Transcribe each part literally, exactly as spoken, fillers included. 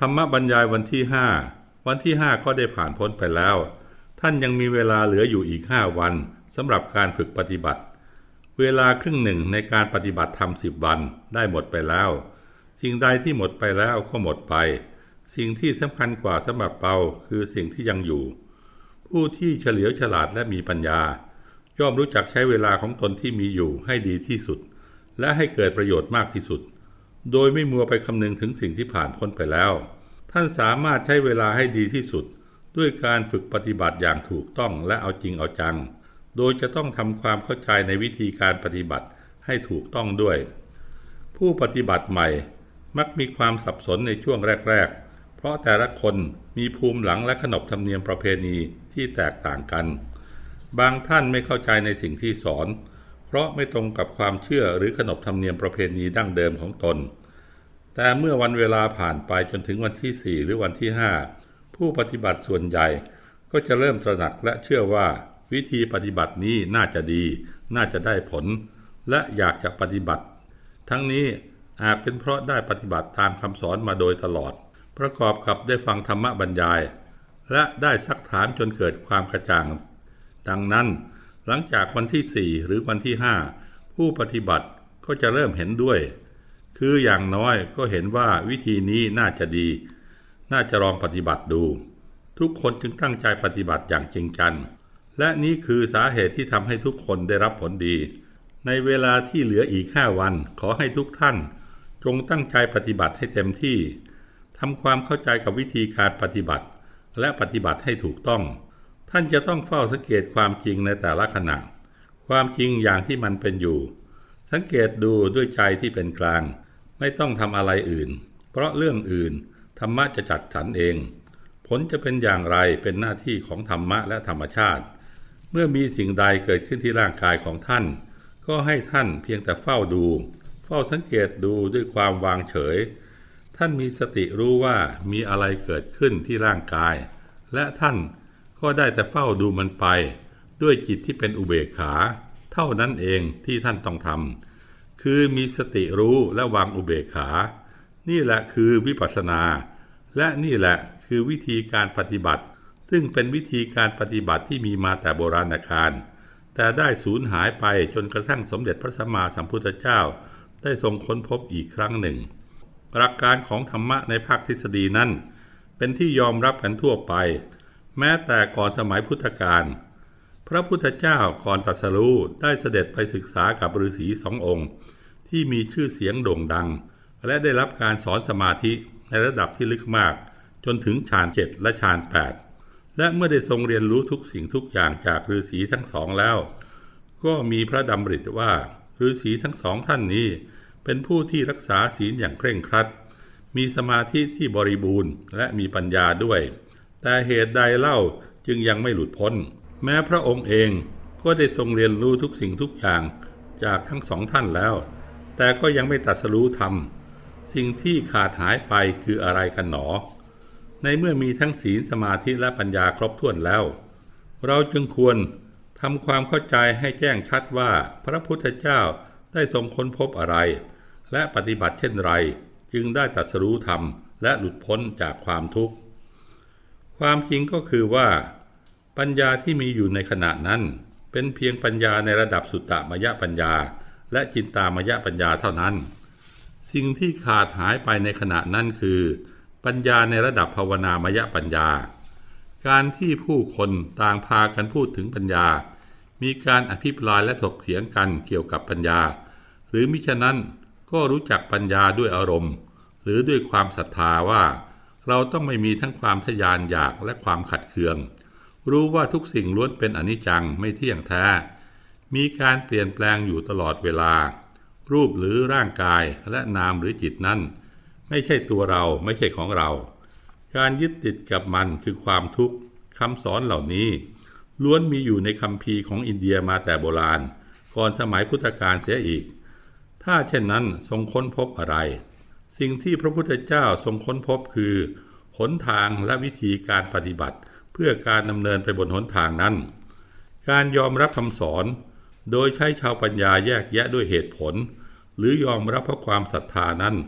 ธรรมบรรยายวันที่ห้าวันที่ห้าก็ได้ผ่านพ้นไปแล้วท่านยังมีเวลาเหลืออยู่อีกห้าวันสำหรับการฝึกปฏิบัติเวลาครึ่งหนึ่งในการปฏิบัติธรรมสิบวันได้หมดไปแล้วสิ่งใดที่หมดไปแล้วก็หมดไปสิ่งที่สำคัญกว่าสำหรับเราคือสิ่งที่ยังอยู่ผู้ที่เฉลียวฉลาดและมีปัญญาย่อมรู้จักใช้เวลาของตนที่มีอยู่ให้ดีที่สุดและให้เกิดประโยชน์มากที่สุดโดยไม่มัวไปคำนึงถึงสิ่งที่ผ่านพ้นไปแล้วท่านสามารถใช้เวลาให้ดีที่สุดด้วยการฝึกปฏิบัติอย่างถูกต้องและเอาจริงเอาจังโดยจะต้องทำความเข้าใจในวิธีการปฏิบัติให้ถูกต้องด้วยผู้ปฏิบัติใหม่มักมีความสับสนในช่วงแรกๆเพราะแต่ละคนมีภูมิหลังและขนบธรรมเนียมประเพณีที่แตกต่างกันบางท่านไม่เข้าใจในสิ่งที่สอนเพราะไม่ตรงกับความเชื่อหรือขนบธรรมเนียมประเพณีดั้งเดิมของตนแต่เมื่อวันเวลาผ่านไปจนถึงวันที่สี่หรือวันที่ห้าผู้ปฏิบัติส่วนใหญ่ก็จะเริ่มตระหนักและเชื่อว่าวิธีปฏิบัตินี้น่าจะดีน่าจะได้ผลและอยากจะปฏิบัติทั้งนี้อาจเป็นเพราะได้ปฏิบัติตามคำสอนมาโดยตลอดประกอบกับได้ฟังธรรมบรรยายและได้ซักถามจนเกิดความกระจ่างดังนั้นหลังจากวันที่สี่หรือวันที่ห้าผู้ปฏิบัติก็จะเริ่มเห็นด้วยคืออย่างน้อยก็เห็นว่าวิธีนี้น่าจะดีน่าจะลองปฏิบัติดูทุกคนจึงตั้งใจปฏิบัติอย่างจริงจังและนี่คือสาเหตุที่ทำให้ทุกคนได้รับผลดีในเวลาที่เหลืออีกห้าวันขอให้ทุกท่านจงตั้งใจปฏิบัติให้เต็มที่ทำความเข้าใจกับวิธีการปฏิบัติและปฏิบัติให้ถูกต้องท่านจะต้องเฝ้าสังเกตความจริงในแต่ละขณะความจริงอย่างที่มันเป็นอยู่สังเกตดูด้วยใจที่เป็นกลางไม่ต้องทำอะไรอื่นเพราะเรื่องอื่นธรรมะจะจัดสรรเองผลจะเป็นอย่างไรเป็นหน้าที่ของธรรมะและธรรมชาติเมื่อมีสิ่งใดเกิดขึ้นที่ร่างกายของท่านก็ให้ท่านเพียงแต่เฝ้าดูเฝ้าสังเกตดูด้วยความวางเฉยท่านมีสติรู้ว่ามีอะไรเกิดขึ้นที่ร่างกายและท่านก็ได้แต่เฝ้าดูมันไปด้วยจิตที่เป็นอุเบกขาเท่านั้นเองที่ท่านต้องทำคือมีสติรู้และวางอุเบกขานี่แหละคือวิปัสสนาและนี่แหละคือวิธีการปฏิบัติซึ่งเป็นวิธีการปฏิบัติที่มีมาแต่โบราณกาลแต่ได้สูญหายไปจนกระทั่งสมเด็จพระสัมมาสัมพุทธเจ้าได้ทรงค้นพบอีกครั้งหนึ่งหลักการของธรรมะในภาคทฤษฎีนั้นเป็นที่ยอมรับกันทั่วไปแม้แต่ก่อนสมัยพุทธกาลพระพุทธเจ้าก่อนตรัสรู้ได้เสด็จไปศึกษากับฤาษีสององค์ที่มีชื่อเสียงโด่งดังและได้รับการสอนสมาธิในระดับที่ลึกมากจนถึงฌานเจ็ดและฌานแปดและเมื่อได้ทรงเรียนรู้ทุกสิ่งทุกอย่างจากฤาษีทั้งสองแล้วก็มีพระดำริว่าฤาษีทั้งสองท่านนี้เป็นผู้ที่รักษาศีลอย่างเคร่งครัดมีสมาธิที่บริบูรณ์และมีปัญญาด้วยแต่เหตุใดเล่าจึงยังไม่หลุดพ้นแม้พระองค์เองก็ได้ทรงเรียนรู้ทุกสิ่งทุกอย่างจากทั้งสองท่านแล้วแต่ก็ยังไม่ตรัสรู้ธรรมสิ่งที่ขาดหายไปคืออะไรกันหนอในเมื่อมีทั้งศีลสมาธิและปัญญาครบถ้วนแล้วเราจึงควรทำความเข้าใจให้แจ้งชัดว่าพระพุทธเจ้าได้ทรงค้นพบอะไรและปฏิบัติเช่นไรจึงได้ตรัสรู้ธรรมและหลุดพ้นจากความทุกข์ความจริงก็คือว่าปัญญาที่มีอยู่ในขณะนั้นเป็นเพียงปัญญาในระดับสุตตมยปัญญาและจินตามยปัญญาเท่านั้นสิ่งที่ขาดหายไปในขณะนั้นคือปัญญาในระดับภาวนามยปัญญาการที่ผู้คนต่างพากันพูดถึงปัญญามีการอภิปรายและถกเถียงกันเกี่ยวกับปัญญาหรือมิฉะนั้นก็รู้จักปัญญาด้วยอารมณ์หรือด้วยความศรัทธาว่าเราต้องไม่มีทั้งความทะยานอยากและความขัดเคืองรู้ว่าทุกสิ่งล้วนเป็นอนิจจังไม่เที่ยงแท้มีการเปลี่ยนแปลงอยู่ตลอดเวลารูปหรือร่างกายและนามหรือจิตนั้นไม่ใช่ตัวเราไม่ใช่ของเราการยึดติดกับมันคือความทุกข์คำสอนเหล่านี้ล้วนมีอยู่ในคัมภีร์ของอินเดียมาแต่โบราณก่อนสมัยพุทธกาลเสียอีกถ้าเช่นนั้นทรงค้นพบอะไรสิ่งที่พระพุทธเจ้าทรงค้นพบคือหนทางและวิธีการปฏิบัติเพื่อการดำเนินไปบนหนทางนั้นการยอมรับคำสอนโดยใช้ชาวปัญญาแยกแยะด้วยเหตุผลหรือยอมรับเพราะความศรัทธานั้น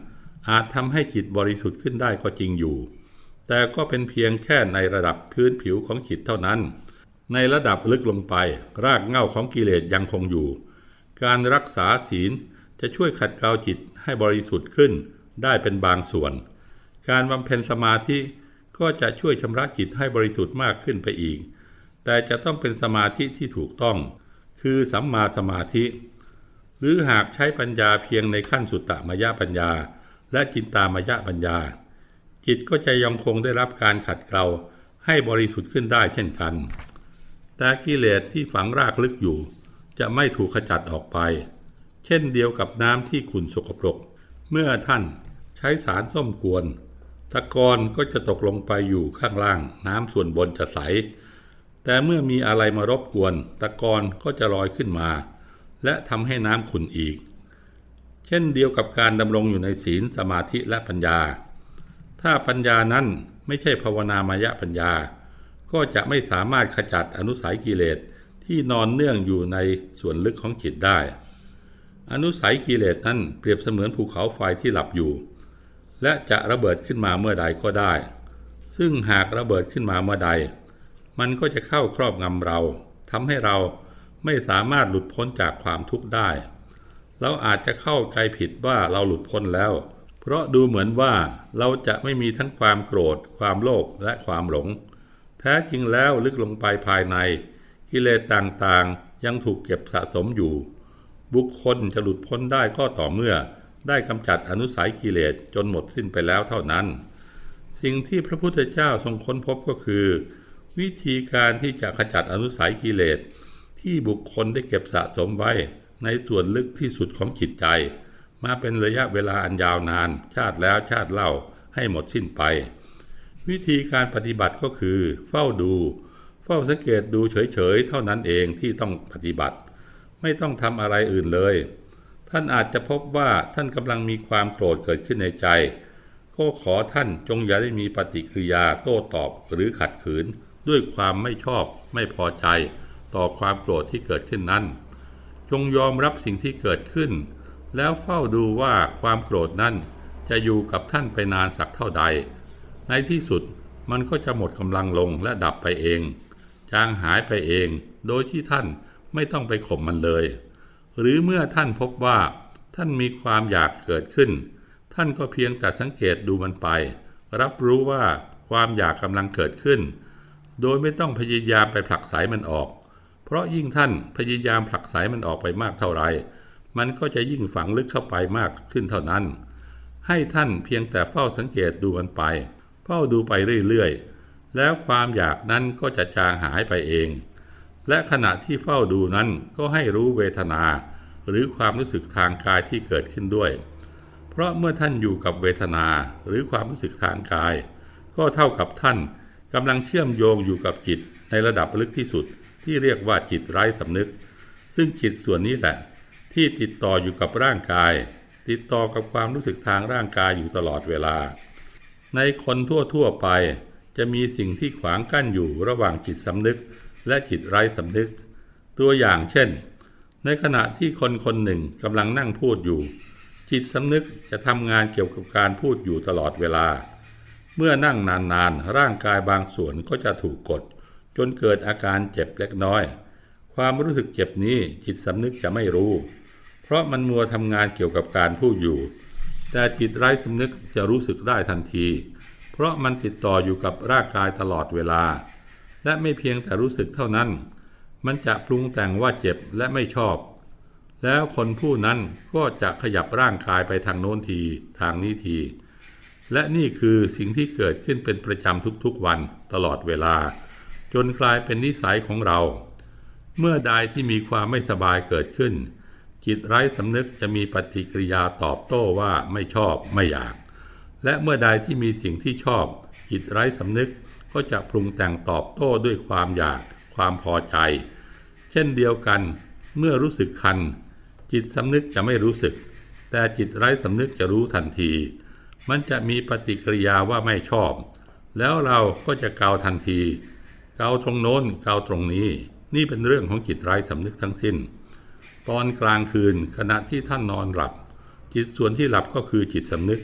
อาจทำให้จิตบริสุทธิ์ขึ้นได้ก็จริงอยู่แต่ก็เป็นเพียงแค่ในระดับพื้นผิวของจิตเท่านั้นในระดับลึกลงไปรากเหง้าของกิเลสยังคงอยู่การรักษาศีลจะช่วยขัดเกลาจิตให้บริสุทธิ์ขึ้นได้เป็นบางส่วนการบำเพ็ญสมาธิก็จะช่วยชำระจิตให้บริสุทธิ์มากขึ้นไปอีกแต่จะต้องเป็นสมาธิที่ถูกต้องคือสัมมาสมาธิหรือหากใช้ปัญญาเพียงในขั้นสุตตมยปัญญาและจินตามยปัญญาจิตก็จะยังคงได้รับการขัดเกลาให้บริสุทธิ์ขึ้นได้เช่นกันแต่กิเลสที่ฝังรากลึกอยู่จะไม่ถูกขจัดออกไปเช่นเดียวกับน้ำที่ขุ่นสกปรกเมื่อท่านใช้สารส้มกวนตะกอนก็จะตกลงไปอยู่ข้างล่างน้ำส่วนบนจะใสแต่เมื่อมีอะไรมารบกวนตะกอนก็จะลอยขึ้นมาและทำให้น้ำขุ่นอีกเช่นเดียวกับการดำรงอยู่ในศีลสมาธิและปัญญาถ้าปัญญานั้นไม่ใช่ภาวนามยปัญญาก็จะไม่สามารถขจัดอนุสัยกิเลสที่นอนเนื่องอยู่ในส่วนลึกของจิตได้อนุสัยกิเลสนั้นเปรียบเสมือนภูเขาไฟที่หลับอยู่และจะระเบิดขึ้นมาเมื่อใดก็ได้ซึ่งหากระเบิดขึ้นมาเมื่อใดมันก็จะเข้าครอบงำเราทำให้เราไม่สามารถหลุดพ้นจากความทุกข์ได้เราอาจจะเข้าใจผิดว่าเราหลุดพ้นแล้วเพราะดูเหมือนว่าเราจะไม่มีทั้งความโกรธความโลภและความหลงแท้จริงแล้วลึกลงไปภายในกิเลสต่างๆยังถูกเก็บสะสมอยู่บุคคลจะหลุดพ้นได้ก็ต่อเมื่อได้กำจัดอนุสัยกิเลสจนหมดสิ้นไปแล้วเท่านั้นสิ่งที่พระพุทธเจ้าทรงค้นพบก็คือวิธีการที่จะขจัดอนุสัยกิเลสที่บุคคลได้เก็บสะสมไว้ในส่วนลึกที่สุดของจิตใจมาเป็นระยะเวลาอันยาวนานชาติแล้วชาติเล่าให้หมดสิ้นไปวิธีการปฏิบัติก็คือเฝ้าดูเฝ้าสังเกตดูเฉยๆเท่านั้นเองที่ต้องปฏิบัติไม่ต้องทำอะไรอื่นเลยท่านอาจจะพบว่าท่านกำลังมีความโกรธเกิดขึ้นในใจก็ขอท่านจงอย่าได้มีปฏิกิริยาโต้ตอบหรือขัดขืนด้วยความไม่ชอบไม่พอใจต่อความโกรธที่เกิดขึ้นนั้นจงยอมรับสิ่งที่เกิดขึ้นแล้วเฝ้าดูว่าความโกรธนั้นจะอยู่กับท่านไปนานสักเท่าใดในที่สุดมันก็จะหมดกำลังลงและดับไปเองจางหายไปเองโดยที่ท่านไม่ต้องไปข่มมันเลยหรือเมื่อท่านพบว่าท่านมีความอยากเกิดขึ้นท่านก็เพียงแต่สังเกตดูมันไปรับรู้ว่าความอยากกำลังเกิดขึ้นโดยไม่ต้องพยายามไปผลักไสมันออกเพราะยิ่งท่านพยายามผลักไสมันออกไปมากเท่าไรมันก็จะยิ่งฝังลึกเข้าไปมากขึ้นเท่านั้นให้ท่านเพียงแต่เฝ้าสังเกตดูมันไปเฝ้าดูไปเรื่อยๆแล้วความอยากนั้นก็จะจางหายไปเองและขณะที่เฝ้าดูนั้นก็ให้รู้เวทนาหรือความรู้สึกทางกายที่เกิดขึ้นด้วยเพราะเมื่อท่านอยู่กับเวทนาหรือความรู้สึกทางกายก็เท่ากับท่านกำลังเชื่อมโยงอยู่กับจิตในระดับลึกที่สุดที่เรียกว่าจิตไร้สำนึกซึ่งจิตส่วนนี้แหละที่ติดต่ออยู่กับร่างกายติดต่อกับความรู้สึกทางร่างกายอยู่ตลอดเวลาในคนทั่วๆไปจะมีสิ่งที่ขวางกั้นอยู่ระหว่างจิตสำนึกและจิตไร้สำนึกตัวอย่างเช่นในขณะที่คนคนหนึ่งกำลังนั่งพูดอยู่จิตสำนึกจะทำงานเกี่ยวกับการพูดอยู่ตลอดเวลาเมื่อนั่งนานๆร่างกายบางส่วนก็จะถูกกดจนเกิดอาการเจ็บเล็กน้อยความรู้สึกเจ็บนี้จิตสำนึกจะไม่รู้เพราะมันมัวทำงานเกี่ยวกับการพูดอยู่แต่จิตไร้สำนึกจะรู้สึกได้ทันทีเพราะมันติดต่ออยู่กับร่างกายตลอดเวลาและไม่เพียงแต่รู้สึกเท่านั้นมันจะปรุงแต่งว่าเจ็บและไม่ชอบแล้วคนผู้นั้นก็จะขยับร่างกายไปทางโน้นทีทางนี้ทีและนี่คือสิ่งที่เกิดขึ้นเป็นประจำทุกๆวันตลอดเวลาจนกลายเป็นนิสัยของเราเมื่อใดที่มีความไม่สบายเกิดขึ้นจิตไร้สำนึกจะมีปฏิกิริยาตอบโต้ว่าไม่ชอบไม่อยากและเมื่อใดที่มีสิ่งที่ชอบจิตไร้สำนึกก็จะปรุงแต่งตอบโต้ด้วยความอยากความพอใจเช่นเดียวกันเมื่อรู้สึกคันจิตสำนึกจะไม่รู้สึกแต่จิตไร้สำนึกจะรู้ทันทีมันจะมีปฏิกิริยาว่าไม่ชอบแล้วเราก็จะเกาทันทีเกาตรงโน้นเกาตรงนี้นี่เป็นเรื่องของจิตไร้สำนึกทั้งสิ้นตอนกลางคืนขณะที่ท่านนอนหลับจิตส่วนที่หลับก็คือจิตสำนึก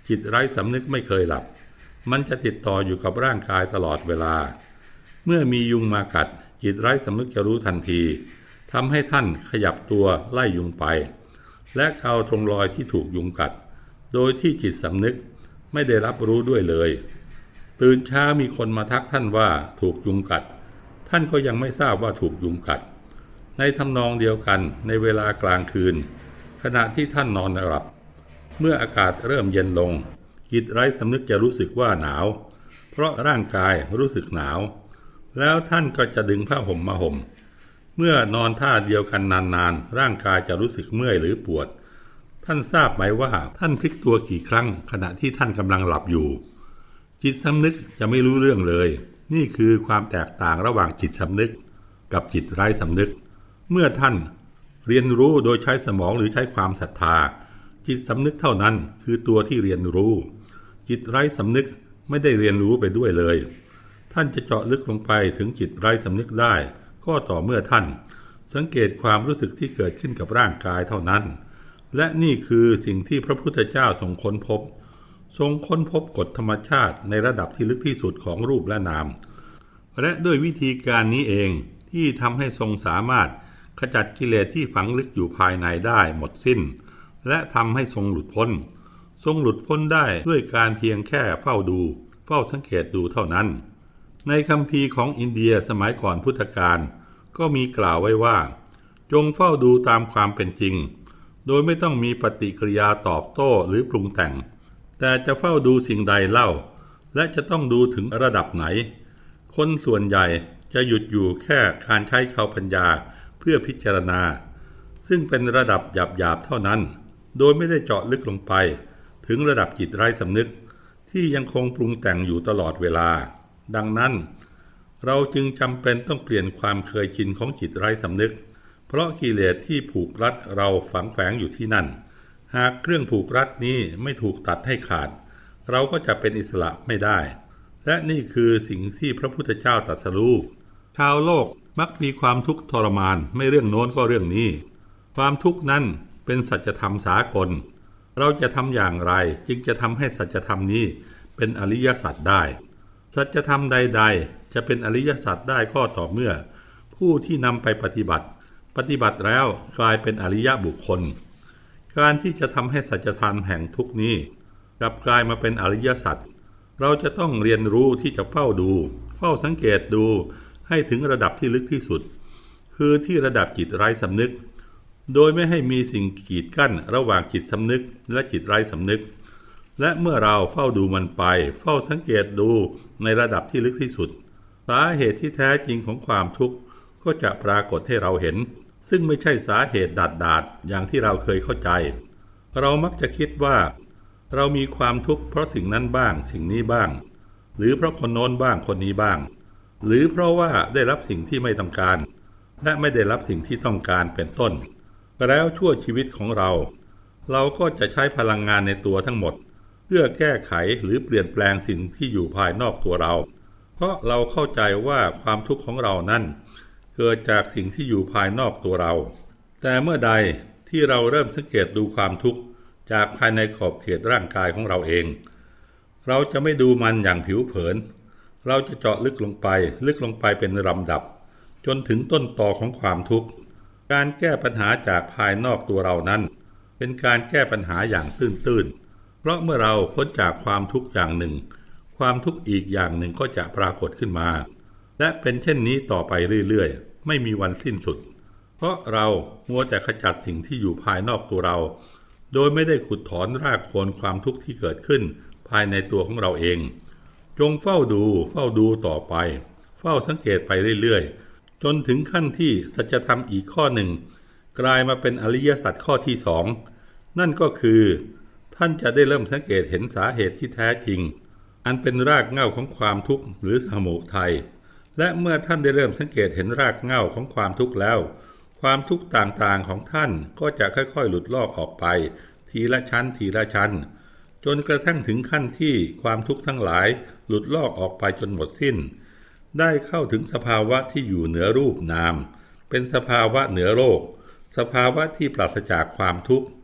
จิตไร้สำนึกไม่เคยหลับมันจะติดต่ออยู่กับร่างกายตลอดเวลาเมื่อมียุงมากัดจิตไร้สำนึกจะรู้ทันทีทำให้ท่านขยับตัวไล่ยุงไปและเกาตรงรอยที่ถูกยุงกัดโดยที่จิตสำนึกไม่ได้รับรู้ด้วยเลยตื่นเช้ามีคนมาทักท่านว่าถูกยุงกัดท่านก็ยังไม่ทราบว่าถูกยุงกัดในทำนองเดียวกันในเวลากลางคืนขณะที่ท่านนอนหลับเมื่ออากาศเริ่มเย็นลงจิตไร้สำนึกจะรู้สึกว่าหนาวเพราะร่างกายรู้สึกหนาวแล้วท่านก็จะดึงผ้าห่มมาห่มเมื่อนอนท่าเดียวกันนานๆร่างกายจะรู้สึกเมื่อยหรือปวดท่านทราบไหมว่าท่านพลิกตัวกี่ครั้งขณะที่ท่านกำลังหลับอยู่จิตสำนึกจะไม่รู้เรื่องเลยนี่คือความแตกต่างระหว่างจิตสำนึกกับจิตไร้สำนึกเมื่อท่านเรียนรู้โดยใช้สมองหรือใช้ความศรัทธาจิตสำนึกเท่านั้นคือตัวที่เรียนรู้จิตไร้สำนึกไม่ได้เรียนรู้ไปด้วยเลยท่านจะเจาะลึกลงไปถึงจิตไร้สำนึกได้ก็ต่อเมื่อท่านสังเกตความรู้สึกที่เกิดขึ้นกับร่างกายเท่านั้นและนี่คือสิ่งที่พระพุทธเจ้าทรงค้นพบทรงค้นพบกฎธรรมชาติในระดับที่ลึกที่สุดของรูปและนามและด้วยวิธีการนี้เองที่ทำให้ทรงสามารถขจัดกิเลสที่ฝังลึกอยู่ภายในได้หมดสิ้นและทำให้ทรงหลุดพ้นทรงหลุดพ้นได้ด้วยการเพียงแค่เฝ้าดูเฝ้าสังเกตดูเท่านั้นในคัมภีร์ของอินเดียสมัยก่อนพุทธกาลก็มีกล่าวไว้ว่าจงเฝ้าดูตามความเป็นจริงโดยไม่ต้องมีปฏิกิริยาตอบโต้หรือปรุงแต่งแต่จะเฝ้าดูสิ่งใดเล่าและจะต้องดูถึงระดับไหนคนส่วนใหญ่จะหยุดอยู่แค่การใช้ชาวปัญญาเพื่อพิจารณาซึ่งเป็นระดับหยาบๆเท่านั้นโดยไม่ได้เจาะลึกลงไปถึงระดับจิตไร้สำนึกที่ยังคงปรุงแต่งอยู่ตลอดเวลาดังนั้นเราจึงจำเป็นต้องเปลี่ยนความเคยชินของจิตไร้สำนึกเพราะกิเลสที่ผูกรัดเราฝังแฝงอยู่ที่นั่นหากเครื่องผูกรัดนี้ไม่ถูกตัดให้ขาดเราก็จะเป็นอิสระไม่ได้และนี่คือสิ่งที่พระพุทธเจ้าตรัสรู้ชาวโลกมักมีความทุกข์ทรมานไม่เรื่องโน้นก็เรื่องนี้ความทุกข์นั้นเป็นสัจธรรมสากลเราจะทำอย่างไรจึงจะทำให้สัจธรรมนี้เป็นอริยสัจได้สัจธรรมใดๆจะเป็นอริยสัจได้ก็ต่อเมื่อผู้ที่นำไปปฏิบัติปฏิบัติแล้วกลายเป็นอริยบุคคลการที่จะทำให้สัจธรรมแห่งทุกนี้กลับกลายมาเป็นอริยสัจเราจะต้องเรียนรู้ที่จะเฝ้าดูเฝ้าสังเกตดูให้ถึงระดับที่ลึกที่สุดคือที่ระดับจิตไร้สำนึกโดยไม่ให้มีสิ่งกีดกั้นระหว่างจิตสำนึกและจิตไร้สำนึกและเมื่อเราเฝ้าดูมันไปเฝ้าสังเกตดูในระดับที่ลึกที่สุดสาเหตุที่แท้จริงของความทุกข์ก็จะปรากฏให้เราเห็นซึ่งไม่ใช่สาเหตุดาดๆอย่างที่เราเคยเข้าใจเรามักจะคิดว่าเรามีความทุกข์เพราะสิ่งนั้นบ้างสิ่งนี้บ้างหรือเพราะคนโน้นบ้างคนนี้บ้างหรือเพราะว่าได้รับสิ่งที่ไม่ต้องการและไม่ได้รับสิ่งที่ต้องการเป็นต้นแล้วชั่วชีวิตของเราเราก็จะใช้พลังงานในตัวทั้งหมดเพื่อแก้ไขหรือเปลี่ยนแปลงสิ่งที่อยู่ภายนอกตัวเราเพราะเราเข้าใจว่าความทุกข์ของเรานั้นเกิดจากสิ่งที่อยู่ภายนอกตัวเราแต่เมื่อใดที่เราเริ่มสังเกตดูความทุกข์จากภายในขอบเขตร่างกายของเราเองเราจะไม่ดูมันอย่างผิวเผินเราจะเจาะลึกลงไปลึกลงไปเป็นลำดับจนถึงต้นตอของความทุกข์การแก้ปัญหาจากภายนอกตัวเรานั้นเป็นการแก้ปัญหาอย่างตื้นๆเพราะเมื่อเราพ้นจากความทุกข์อย่างหนึ่งความทุกข์อีกอย่างหนึ่งก็จะปรากฏขึ้นมาและเป็นเช่นนี้ต่อไปเรื่อยๆไม่มีวันสิ้นสุดเพราะเรามัวแต่ขจัดสิ่งที่อยู่ภายนอกตัวเราโดยไม่ได้ขุดถอนรากโคนความทุกข์ที่เกิดขึ้นภายในตัวของเราเองจงเฝ้าดูเฝ้าดูต่อไปเฝ้าสังเกตไปเรื่อยๆจนถึงขั้นที่สัจธรรมอีกข้อหนึ่งกลายมาเป็นอริยสัจข้อที่สองนั่นก็คือท่านจะได้เริ่มสังเกตเห็นสาเหตุที่แท้จริงอันเป็นรากเหง้าของความทุกข์หรือสมุทัยและเมื่อท่านได้เริ่มสังเกตเห็นรากเหง้าของความทุกข์แล้วความทุกข์ต่างๆของท่านก็จะค่อยๆหลุดลอกออกไปทีละชั้นทีละชั้นจนกระทั่งถึงขั้นที่ความทุกข์ทั้งหลายหลุดลอกออกไปจนหมดสิ้นได้เข้าถึงสภาวะที่อยู่เหนือรูปนามเป็นสภาวะเหนือโลกสภาวะที่ปราศจากความทุกข์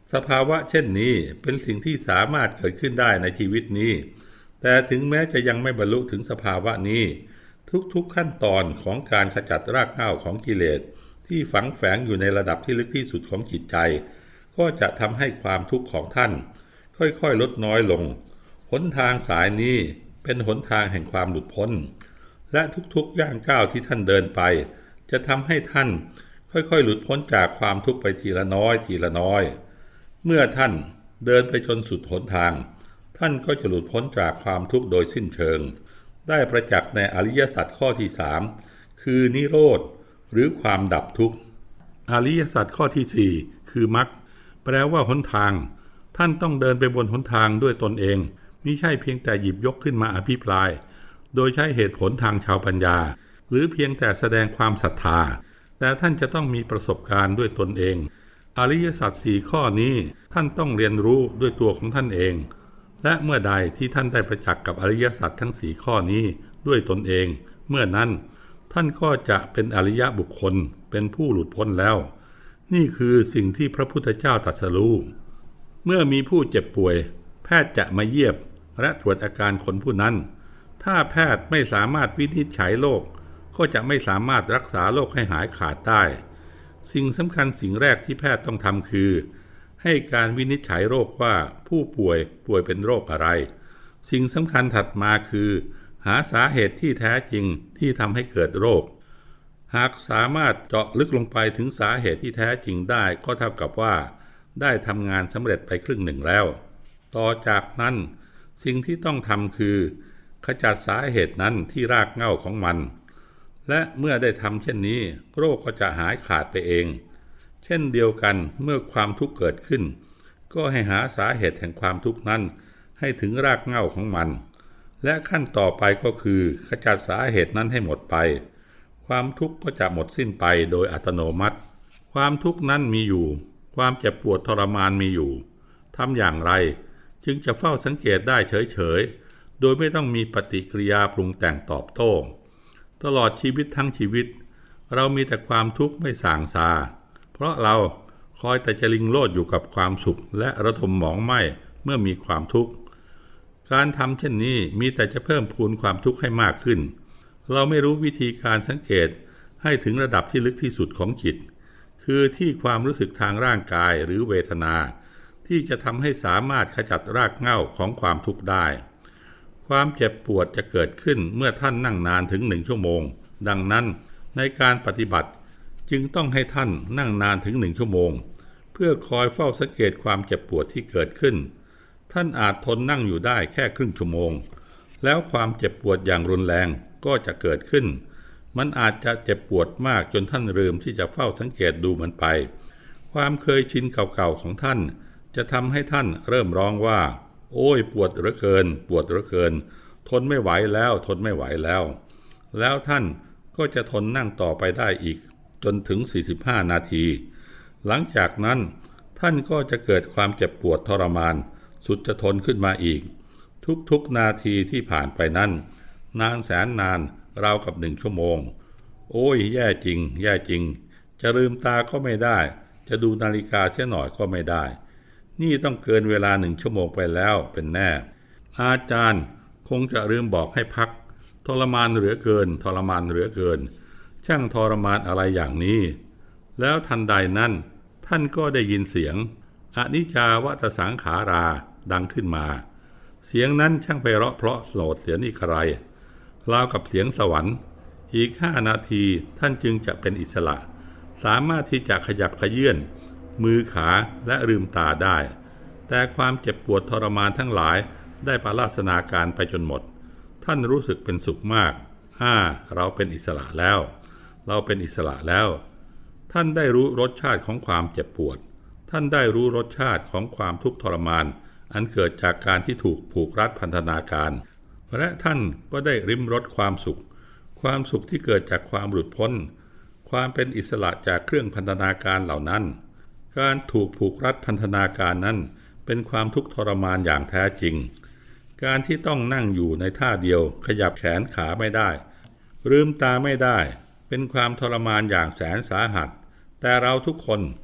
สภาวะเช่นนี้เป็นสิ่งที่สามารถเกิดขึ้นได้ในชีวิตนี้แต่ถึงแม้จะยังไม่บรรลุถึงสภาวะนี้ทุกๆขั้นตอนของการขจัดรากเหง้าของกิเลสที่ฝังแฝงอยู่ในระดับที่ลึกที่สุดของจิตใจก็จะทำให้ความทุกข์ของท่านค่อยๆลดน้อยลงหนทางสายนี้เป็นหนทางแห่งความหลุดพ้นและทุกๆย่างก้าวที่ท่านเดินไปจะทำให้ท่านค่อยๆหลุดพ้นจากความทุกข์ไปทีละน้อยทีละน้อยเมื่อท่านเดินไปจนสุดหนทางท่านก็จะหลุดพ้นจากความทุกข์โดยสิ้นเชิงได้ประจักษ์ในอริยสัจข้อที่สามคือนิโรธหรือความดับทุกข์อริยสัจข้อที่สี่คือมรรคแปลว่าหนทางท่านต้องเดินไปบนหนทางด้วยตนเองมิใช่เพียงแต่หยิบยกขึ้นมาอภิปรายโดยใช้เหตุผลทางชาวปัญญาหรือเพียงแต่แสดงความศรัทธาแต่ท่านจะต้องมีประสบการณ์ด้วยตนเองอริยสัจสี่ข้อนี้ท่านต้องเรียนรู้ด้วยตัวของท่านเองและเมื่อใดที่ท่านได้ประจักษ์กับอริยสัจทั้งสี่ข้อนี้ด้วยตนเองเมื่อนั้นท่านก็จะเป็นอริยบุคคลเป็นผู้หลุดพ้นแล้วนี่คือสิ่งที่พระพุทธเจ้าตรัสรู้เมื่อมีผู้เจ็บป่วยแพทย์จะมาเยียบและตรวจอาการคนผู้นั้นถ้าแพทย์ไม่สามารถวินิจฉัยโรคก็จะไม่สามารถรักษาโรคให้หายขาดได้สิ่งสำคัญสิ่งแรกที่แพทย์ต้องทำคือให้การวินิจฉัยโรคว่าผู้ป่วยป่วยเป็นโรคอะไรสิ่งสำคัญถัดมาคือหาสาเหตุที่แท้จริงที่ทำให้เกิดโรคหากสามารถเจาะลึกลงไปถึงสาเหตุที่แท้จริงได้ก็เท่ากับว่าได้ทำงานสำเร็จไปครึ่งหนึ่งแล้วต่อจากนั้นสิ่งที่ต้องทำคือขจัดสาเหตุนั้นที่รากเหง้าของมันและเมื่อได้ทำเช่นนี้โรคก็จะหายขาดไปเองเช่นเดียวกันเมื่อความทุกข์เกิดขึ้นก็ให้หาสาเหตุแห่งความทุกข์นั้นให้ถึงรากเหง้าของมันและขั้นต่อไปก็คือขจัดสาเหตุนั้นให้หมดไปความทุกข์ก็จะหมดสิ้นไปโดยอัตโนมัติความทุกข์นั้นมีอยู่ความเจ็บปวดทรมานมีอยู่ทำอย่างไรจึงจะเฝ้าสังเกตได้เฉยๆโดยไม่ต้องมีปฏิกิริยาปรุงแต่งตอบโต้ตลอดชีวิตทั้งชีวิตเรามีแต่ความทุกข์ไม่ส่างซาเพราะเราคอยแต่จะลิงโลดอยู่กับความสุขและระทมหมองไหม้เมื่อมีความทุกข์การทำเช่นนี้มีแต่จะเพิ่มพูนความทุกข์ให้มากขึ้นเราไม่รู้วิธีการสังเกตให้ถึงระดับที่ลึกที่สุดของจิตคือที่ความรู้สึกทางร่างกายหรือเวทนาที่จะทำให้สามารถขจัดรากเหง้าของความทุกข์ได้ความเจ็บปวดจะเกิดขึ้นเมื่อท่านนั่งนานถึงหนึ่งชั่วโมงดังนั้นในการปฏิบัติจึงต้องให้ท่านนั่งนานถึงหนึ่งชั่วโมงเพื่อคอยเฝ้าสังเกตความเจ็บปวดที่เกิดขึ้นท่านอาจทนนั่งอยู่ได้แค่ครึ่งชั่วโมงแล้วความเจ็บปวดอย่างรุนแรงก็จะเกิดขึ้นมันอาจจะเจ็บปวดมากจนท่านลืมที่จะเฝ้าสังเกตดูมันไปความเคยชินเก่าๆของท่านจะทำให้ท่านเริ่มร้องว่าโอ้ยปวดเหลือเกินปวดเหลือเกินทนไม่ไหวแล้วทนไม่ไหวแล้วแล้วท่านก็จะทนนั่งต่อไปได้อีกจนถึงสี่สิบห้านาทีหลังจากนั้นท่านก็จะเกิดความเจ็บปวดทรมานสุดจะทนขึ้นมาอีกทุกๆนาทีที่ผ่านไปนั้นนานแสนนานราวกับหนึ่งชั่วโมงโอ้ยแย่จริงแย่จริงจะลืมตาก็ไม่ได้จะดูนาฬิกาเสียหน่อยก็ไม่ได้นี่ต้องเกินเวลาหนึ่งชั่วโมงไปแล้วเป็นแน่อาจารย์คงจะลืมบอกให้พักทรมานเหลือเกินทรมานเหลือเกินช่างทรมานอะไรอย่างนี้แล้วทันใดนั้นท่านก็ได้ยินเสียงอนิจจาวัฏสังขาราดังขึ้นมาเสียงนั้นช่างไพเราะเพราะโสดเสียนี่ใครราวกับเสียงสวรรค์อีกห้านาทีท่านจึงจะเป็นอิสระสามารถที่จะขยับขยื่นมือขาและลืมตาได้แต่ความเจ็บปวดทรมานทั้งหลายได้ปราศนาการไปจนหมดท่านรู้สึกเป็นสุขมากอ่าเราเป็นอิสระแล้วเราเป็นอิสระแล้วท่านได้รู้รสชาติของความเจ็บปวดท่านได้รู้รสชาติของความทุกข์ทรมานอันเกิดจากการที่ถูกผูกรัดพันธนาการและท่านก็ได้ริมรสความสุขความสุขที่เกิดจากความหลุดพ้นความเป็นอิสระจากเครื่องพันธนาการเหล่านั้นการถูกผูกรัดพันธนาการนั้นเป็นความทุกข์ทรมานอย่างแท้จริงการที่ต้องนั่งอยู่ในท่าเดียวขยับแขนขาไม่ได้ลืมตาไม่ได้เป็นความทรมานอย่างแสนสาหัสแต่เราทุกคน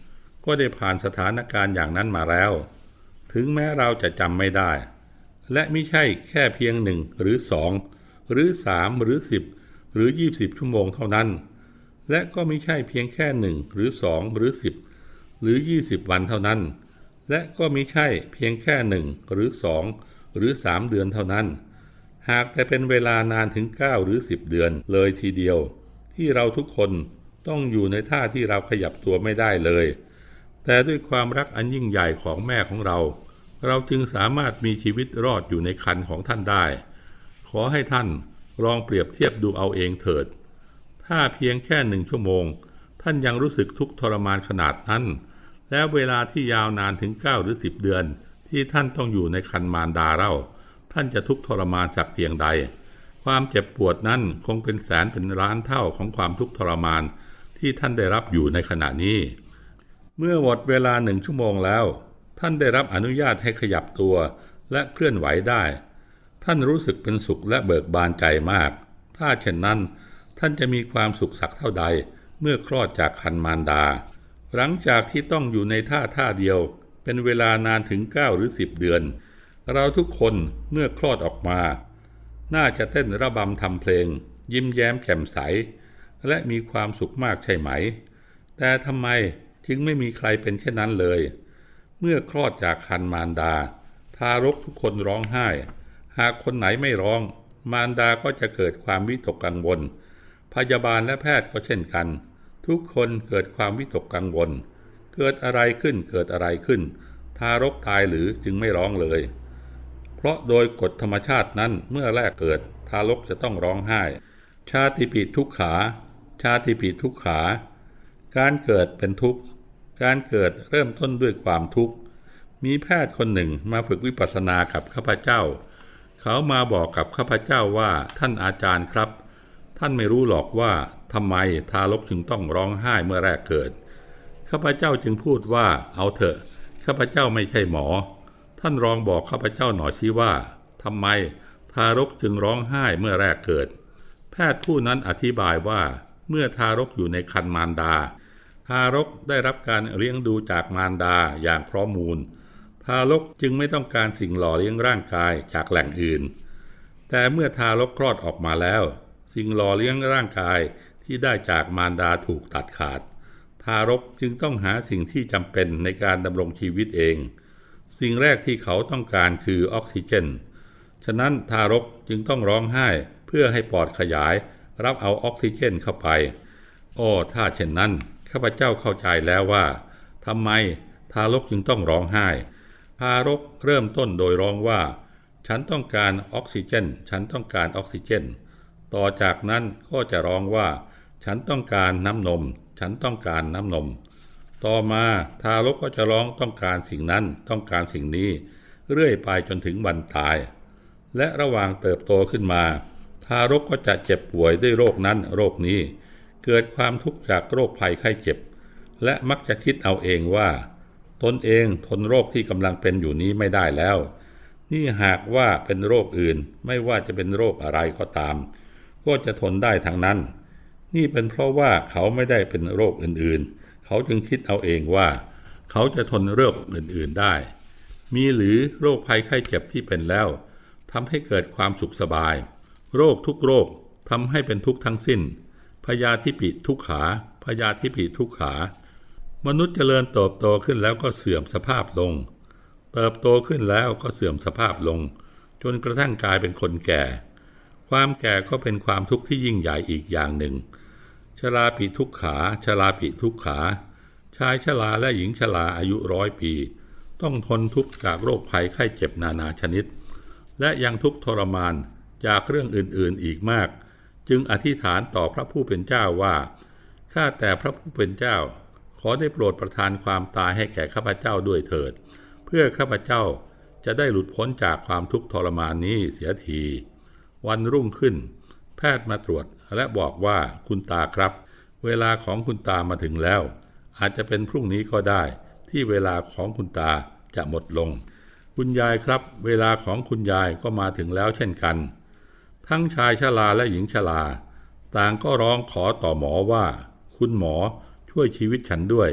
ก็ได้ผ่านสถานการณ์อย่างนั้นมาแล้วถึงแม้เราจะจำไม่ได้และไม่ใช่แค่เพียงหนึ่งหรือสองหรือสามหรือสิบหรือยี่สิบชั่วโมงเท่านั้นและก็ไม่ใช่เพียงแค่หนึ่งหรือสองหรือสิบหรือยี่สิบวันเท่านั้นและก็ไม่ใช่เพียงแค่หนึ่งหรือสองหรือสามเดือนเท่านั้นหากแต่เป็นเวลานานถึงเก้าหรือสิบเดือนเลยทีเดียวที่เราทุกคนต้องอยู่ในท่าที่เราขยับตัวไม่ได้เลยแต่ด้วยความรักอันยิ่งใหญ่ของแม่ของเราเราจึงสามารถมีชีวิตรอดอยู่ในครรภ์ของท่านได้ขอให้ท่านลองเปรียบเทียบดูเอาเองเถิดถ้าเพียงแค่หนึ่งชั่วโมงท่านยังรู้สึกทุกข์ทรมานขนาดนั้นแล้วเวลาที่ยาวนานถึงเก้าหรือสิบเดือนที่ท่านต้องอยู่ในครรภ์มารดาเราท่านจะทุกข์ทรมานสักเพียงใดความเจ็บปวดนั้นคงเป็นแสนเป็นล้านเท่าของความทุกข์ทรมานที่ท่านได้รับอยู่ในขณะนี้เมื่อหมดเวลาหนึ่งชั่วโมงแล้วท่านได้รับอนุญาตให้ขยับตัวและเคลื่อนไหวได้ท่านรู้สึกเป็นสุขและเบิกบานใจมากถ้าเช่นนั้นท่านจะมีความสุขสักเท่าใดเมื่อคลอดจากครรภ์มารดาหลังจากที่ต้องอยู่ในท่าท่าเดียวเป็นเวลานานถึงเก้าหรือสิบเดือนเราทุกคนเมื่อคลอดออกมาน่าจะเต้นระบำทำเพลงยิ้มแย้มแจ่มใสและมีความสุขมากใช่ไหมแต่ทำไมจึงไม่มีใครเป็นเช่นนั้นเลยเมื่อคลอดจากครรภ์มารดาทารกทุกคนร้องไห้หากคนไหนไม่ร้องมารดาก็จะเกิดความวิตกกังวลพยาบาลและแพทย์ก็เช่นกันทุกคนเกิดความวิตกกังวลเกิดอะไรขึ้นเกิดอะไรขึ้นทารกตายหรือจึงไม่ร้องเลยเพราะโดยกฎธรรมชาตินั้นเมื่อแรกเกิดทารกจะต้องร้องไห้ชาติปิทุกขาชาติปิทุกขาการเกิดเป็นทุกข์การเกิดเริ่มต้นด้วยความทุกข์มีแพทย์คนหนึ่งมาฝึกวิปัสสนากับข้าพเจ้าเขามาบอกกับข้าพเจ้าว่าท่านอาจารย์ครับท่านไม่รู้หรอกว่าทำไมทารกจึงต้องร้องไห้เมื่อแรกเกิดข้าพเจ้าจึงพูดว่าเอาเถอะข้าพเจ้าไม่ใช่หมอท่านลองบอกข้าพเจ้าหน่อยสิว่าทำไมทารกจึงร้องไห้เมื่อแรกเกิดแพทย์ผู้นั้นอธิบายว่าเมื่อทารกอยู่ในครรภ์มารดาทารกได้รับการเลี้ยงดูจากมารดาอย่างพร้อมมูลทารกจึงไม่ต้องการสิ่งหล่อเลี้ยงร่างกายจากแหล่งอื่นแต่เมื่อทารกคลอดออกมาแล้วสิ่งหล่อเลี้ยงร่างกายที่ได้จากมารดาถูกตัดขาดทารกจึงต้องหาสิ่งที่จำเป็นในการดำรงชีวิตเองสิ่งแรกที่เขาต้องการคือออกซิเจนฉะนั้นทารกจึงต้องร้องไห้เพื่อให้ปอดขยายรับเอาออกซิเจนเข้าไปอ้อถ้าเช่นนั้นข้าพเจ้าเข้าใจแล้วว่าทำไมทารกจึงต้องร้องไห้ทารกเริ่มต้นโดยร้องว่าฉันต้องการออกซิเจนฉันต้องการออกซิเจนต่อจากนั้นก็จะร้องว่าฉันต้องการน้ำนมฉันต้องการน้ำนมต่อมาทารกก็จะร้องต้องการสิ่งนั้นต้องการสิ่งนี้เรื่อยไปจนถึงวันตายและระหว่างเติบโตขึ้นมาทารกก็จะเจ็บป่วยด้วยโรคนั้นโรคนี้เกิดความทุกข์จากโรคภัยไข้เจ็บและมักจะคิดเอาเองว่าตนเองทนโรคที่กำลังเป็นอยู่นี้ไม่ได้แล้วนี่หากว่าเป็นโรคอื่นไม่ว่าจะเป็นโรคอะไรก็ตามก็จะทนได้ทั้งนั้นนี่เป็นเพราะว่าเขาไม่ได้เป็นโรคอื่นๆเขาจึงคิดเอาเองว่าเขาจะทนโรคอื่นๆได้มีหรือโรคภัยไข้เจ็บที่เป็นแล้วทำให้เกิดความสุขสบายโรคทุกโรคทำให้เป็นทุกข์ทั้งสิ้นพยาธิปิทุกขาพยาธิปิทุกขามนุษย์เจริญเติบโตขึ้นแล้วก็เสื่อมสภาพลงเติบโตขึ้นแล้วก็เสื่อมสภาพลงจนกระทั่งกลายเป็นคนแก่ความแก่ก็เป็นความทุกข์ที่ยิ่งใหญ่อีกอย่างหนึ่งชราปิทุกขาชราปิทุกขาชายชราและหญิงชราอายุร้อยปีต้องทนทุกข์จากโรคภัยไข้เจ็บนานาชนิดและยังทุกข์ทรมานจากเรื่องอื่นๆอีกมากจึงอธิษฐานต่อพระผู้เป็นเจ้าว่าข้าแต่พระผู้เป็นเจ้าขอได้โปรดประทานความตายให้แก่ข้าพเจ้าด้วยเถิดเพื่อข้าพเจ้าจะได้หลุดพ้นจากความทุกข์ทรมานนี้เสียทีวันรุ่งขึ้นแพทย์มาตรวจและบอกว่าคุณตาครับเวลาของคุณตามาถึงแล้วอาจจะเป็นพรุ่งนี้ก็ได้ที่เวลาของคุณตาจะหมดลงคุณยายครับเวลาของคุณยายก็มาถึงแล้วเช่นกันทั้งชายชราและหญิงชราต่างก็ร้องขอต่อหมอว่าคุณหมอช่วยชีวิตฉันด้วย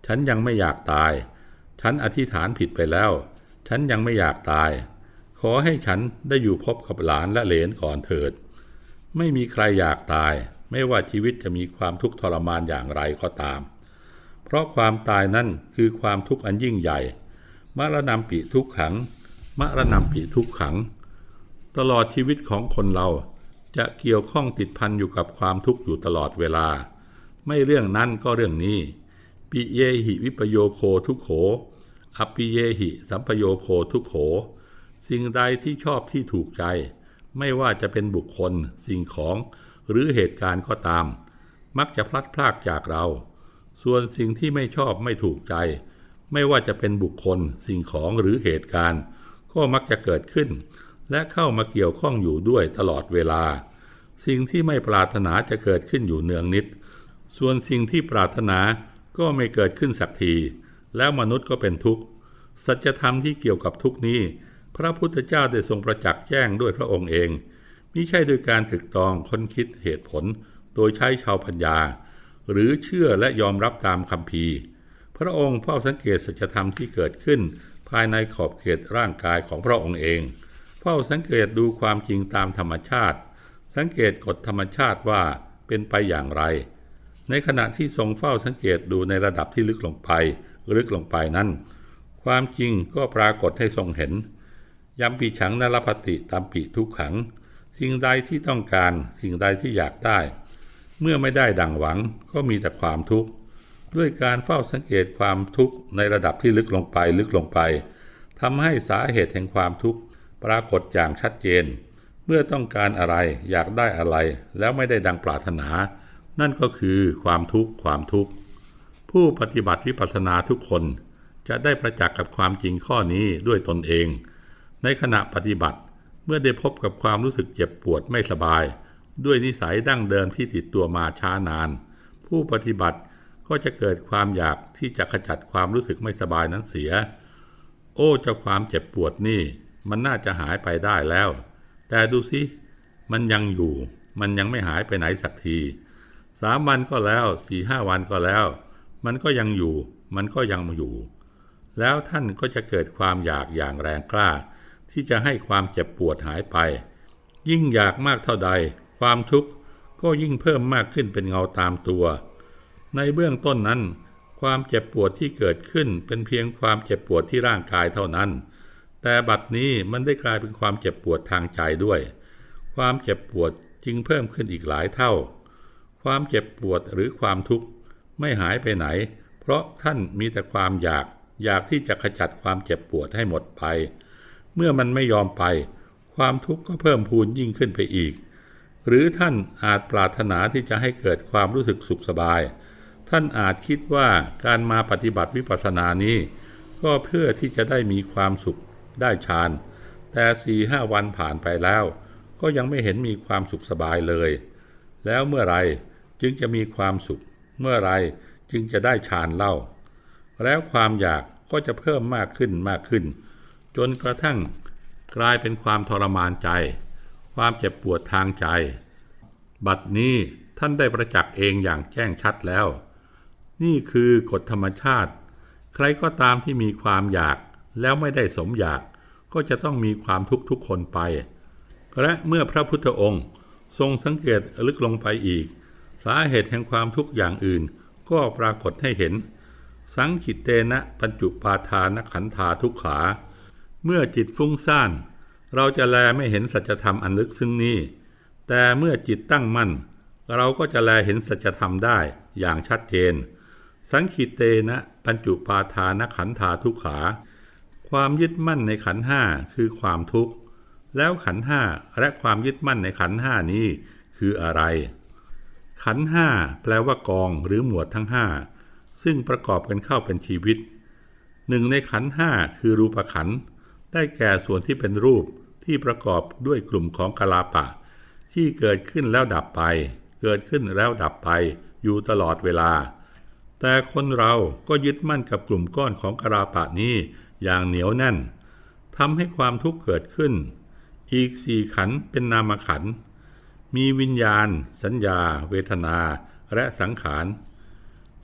ฉันยังไม่อยากตายฉันอธิษฐานผิดไปแล้วฉันยังไม่อยากตายขอให้ฉันได้อยู่พบกับหลานและเหลนก่อนเถิดไม่มีใครอยากตายไม่ว่าชีวิตจะมีความทุกข์ทรมานอย่างไรก็ตามเพราะความตายนั่นคือความทุกข์อันยิ่งใหญ่มรณัมปิทุกขังมรณัมปิทุกขังตลอดชีวิตของคนเราจะเกี่ยวข้องติดพันอยู่กับความทุกข์อยู่ตลอดเวลาไม่เรื่องนั้นก็เรื่องนี้ปิเยหิวิปโยโคทุกโขอปิเยหิสัมปโยโคทุกโขสิ่งใดที่ชอบที่ถูกใจไม่ว่าจะเป็นบุคคลสิ่งของหรือเหตุการณ์ก็ตามมักจะพลัดพรากจากเราส่วนสิ่งที่ไม่ชอบไม่ถูกใจไม่ว่าจะเป็นบุคคลสิ่งของหรือเหตุการณ์ก็มักจะเกิดขึ้นและเข้ามาเกี่ยวข้องอยู่ด้วยตลอดเวลาสิ่งที่ไม่ปรารถนาจะเกิดขึ้นอยู่เนืองนิดส่วนสิ่งที่ปรารถนาก็ไม่เกิดขึ้นสักทีแล้วมนุษย์ก็เป็นทุกข์สัจธรรมที่เกี่ยวกับทุกข์นี้พระพุทธเจ้าได้ทรงประจักษ์แจ้งด้วยพระองค์เองมิใช่โดยการตรึกตรองค้นคิดเหตุผลโดยใช้ชาวปัญญาหรือเชื่อและยอมรับตามคัมภีร์พระองค์เฝ้าสังเกตสัจธรรมที่เกิดขึ้นภายในขอบเขตร่างกายของพระองค์เองเฝ้าสังเกตดูความจริงตามธรรมชาติสังเกตกฎธรรมชาติว่าเป็นไปอย่างไรในขณะที่ทรงเฝ้าสังเกตดูในระดับที่ลึกลงไปลึกลงไปนั้นความจริงก็ปรากฏให้ทรงเห็นยัมปิฉังนรพติตัมปิทุกขังสิ่งใดที่ต้องการสิ่งใดที่อยากได้เมื่อไม่ได้ดังหวังก็มีแต่ความทุกข์ด้วยการเฝ้าสังเกตความทุกข์ในระดับที่ลึกลงไปลึกลงไปทำให้สาเหตุแห่งความทุกข์ปรากฏอย่างชัดเจนเมื่อต้องการอะไรอยากได้อะไรแล้วไม่ได้ดังปรารถนานั่นก็คือความทุกข์ความทุกข์ผู้ปฏิบัติวิปัสสนาทุกคนจะได้ประจักษ์กับความจริงข้อนี้ด้วยตนเองในขณะปฏิบัติเมื่อได้พบกับความรู้สึกเจ็บปวดไม่สบายด้วยนิสัยดั้งเดิมที่ติดตัวมาช้านานผู้ปฏิบัติก็จะเกิดความอยากที่จะขจัดความรู้สึกไม่สบายนั้นเสียโอ้เจ้าความเจ็บปวดนี่มันน่าจะหายไปได้แล้วแต่ดูสิมันยังอยู่มันยังไม่หายไปไหนสักทีสามวันก็แล้วสี่ห้าวันก็แล้วมันก็ยังอยู่มันก็ยังอยู่แล้วท่านก็จะเกิดความอยากอย่างแรงกล้าที่จะให้ความเจ็บปวดหายไปยิ่งอยากมากเท่าใดความทุกข์ก็ยิ่งเพิ่มมากขึ้นเป็นเงาตามตัวในเบื้องต้นนั้นความเจ็บปวดที่เกิดขึ้นเป็นเพียงความเจ็บปวดที่ร่างกายเท่านั้นแต่บัดนี้มันได้กลายเป็นความเจ็บปวดทางใจด้วยความเจ็บปวดจึงเพิ่มขึ้นอีกหลายเท่าความเจ็บปวดหรือความทุกข์ไม่หายไปไหนเพราะท่านมีแต่ความอยากอยากที่จะขจัดความเจ็บปวดให้หมดไปเมื่อมันไม่ยอมไปความทุกข์ก็เพิ่มพูนยิ่งขึ้นไปอีกหรือท่านอาจปรารถนาที่จะให้เกิดความรู้สึกสุขสบายท่านอาจคิดว่าการมาปฏิบัติวิปัสสนานี้ก็เพื่อที่จะได้มีความสุขได้ฌานแต่สี่ห้าวันผ่านไปแล้วก็ยังไม่เห็นมีความสุขสบายเลยแล้วเมื่อไรจึงจะมีความสุขเมื่อไรจึงจะได้ฌานเล่าแล้วความอยากก็จะเพิ่มมากขึ้นมากขึ้นจนกระทั่งกลายเป็นความทรมานใจความเจ็บปวดทางใจบัดนี้ท่านได้ประจักษ์เองอย่างแจ้งชัดแล้วนี่คือกฎธรรมชาติใครก็ตามที่มีความอยากแล้วไม่ได้สมอยากก็จะต้องมีความทุกข์ทุกคนไปและเมื่อพระพุทธองค์ทรงสังเกตลึกลงไปอีกสาเหตุแห่งความทุกข์อย่างอื่นก็ปรากฏให้เห็นสังขิตเตนะปัญจุปาทานขันธาทุกขาเมื่อจิตฟุ้งซ่านเราจะแลไม่เห็นสัจธรรมอันลึกซึ้งนี้แต่เมื่อจิตตั้งมั่นเราก็จะแลเห็นสัจธรรมได้อย่างชัดเจนสังขิตเตนะปัญจุปาทานขันธาทุกขาความยึดมั่นในขันธ์ห้าคือความทุกข์แล้วขันธ์ห้าและความยึดมั่นในขันธ์ห้านี้คืออะไรขันธ์ห้าแปลว่ากองหรือหมวดทั้งห้าซึ่งประกอบกันเข้าเป็นชีวิตหนึ่งในขันธ์ห้าคือรูปขันธ์ได้แก่ส่วนที่เป็นรูปที่ประกอบด้วยกลุ่มของกลาปะที่เกิดขึ้นแล้วดับไปเกิดขึ้นแล้วดับไปอยู่ตลอดเวลาแต่คนเราก็ยึดมั่นกับกลุ่มก้อนของกลาปะนี้อย่างเหนียวแน่นทำให้ความทุกข์เกิดขึ้นอีกสี่ขันธ์เป็นนามขันธ์มีวิญญาณสัญญาเวทนาและสังขาร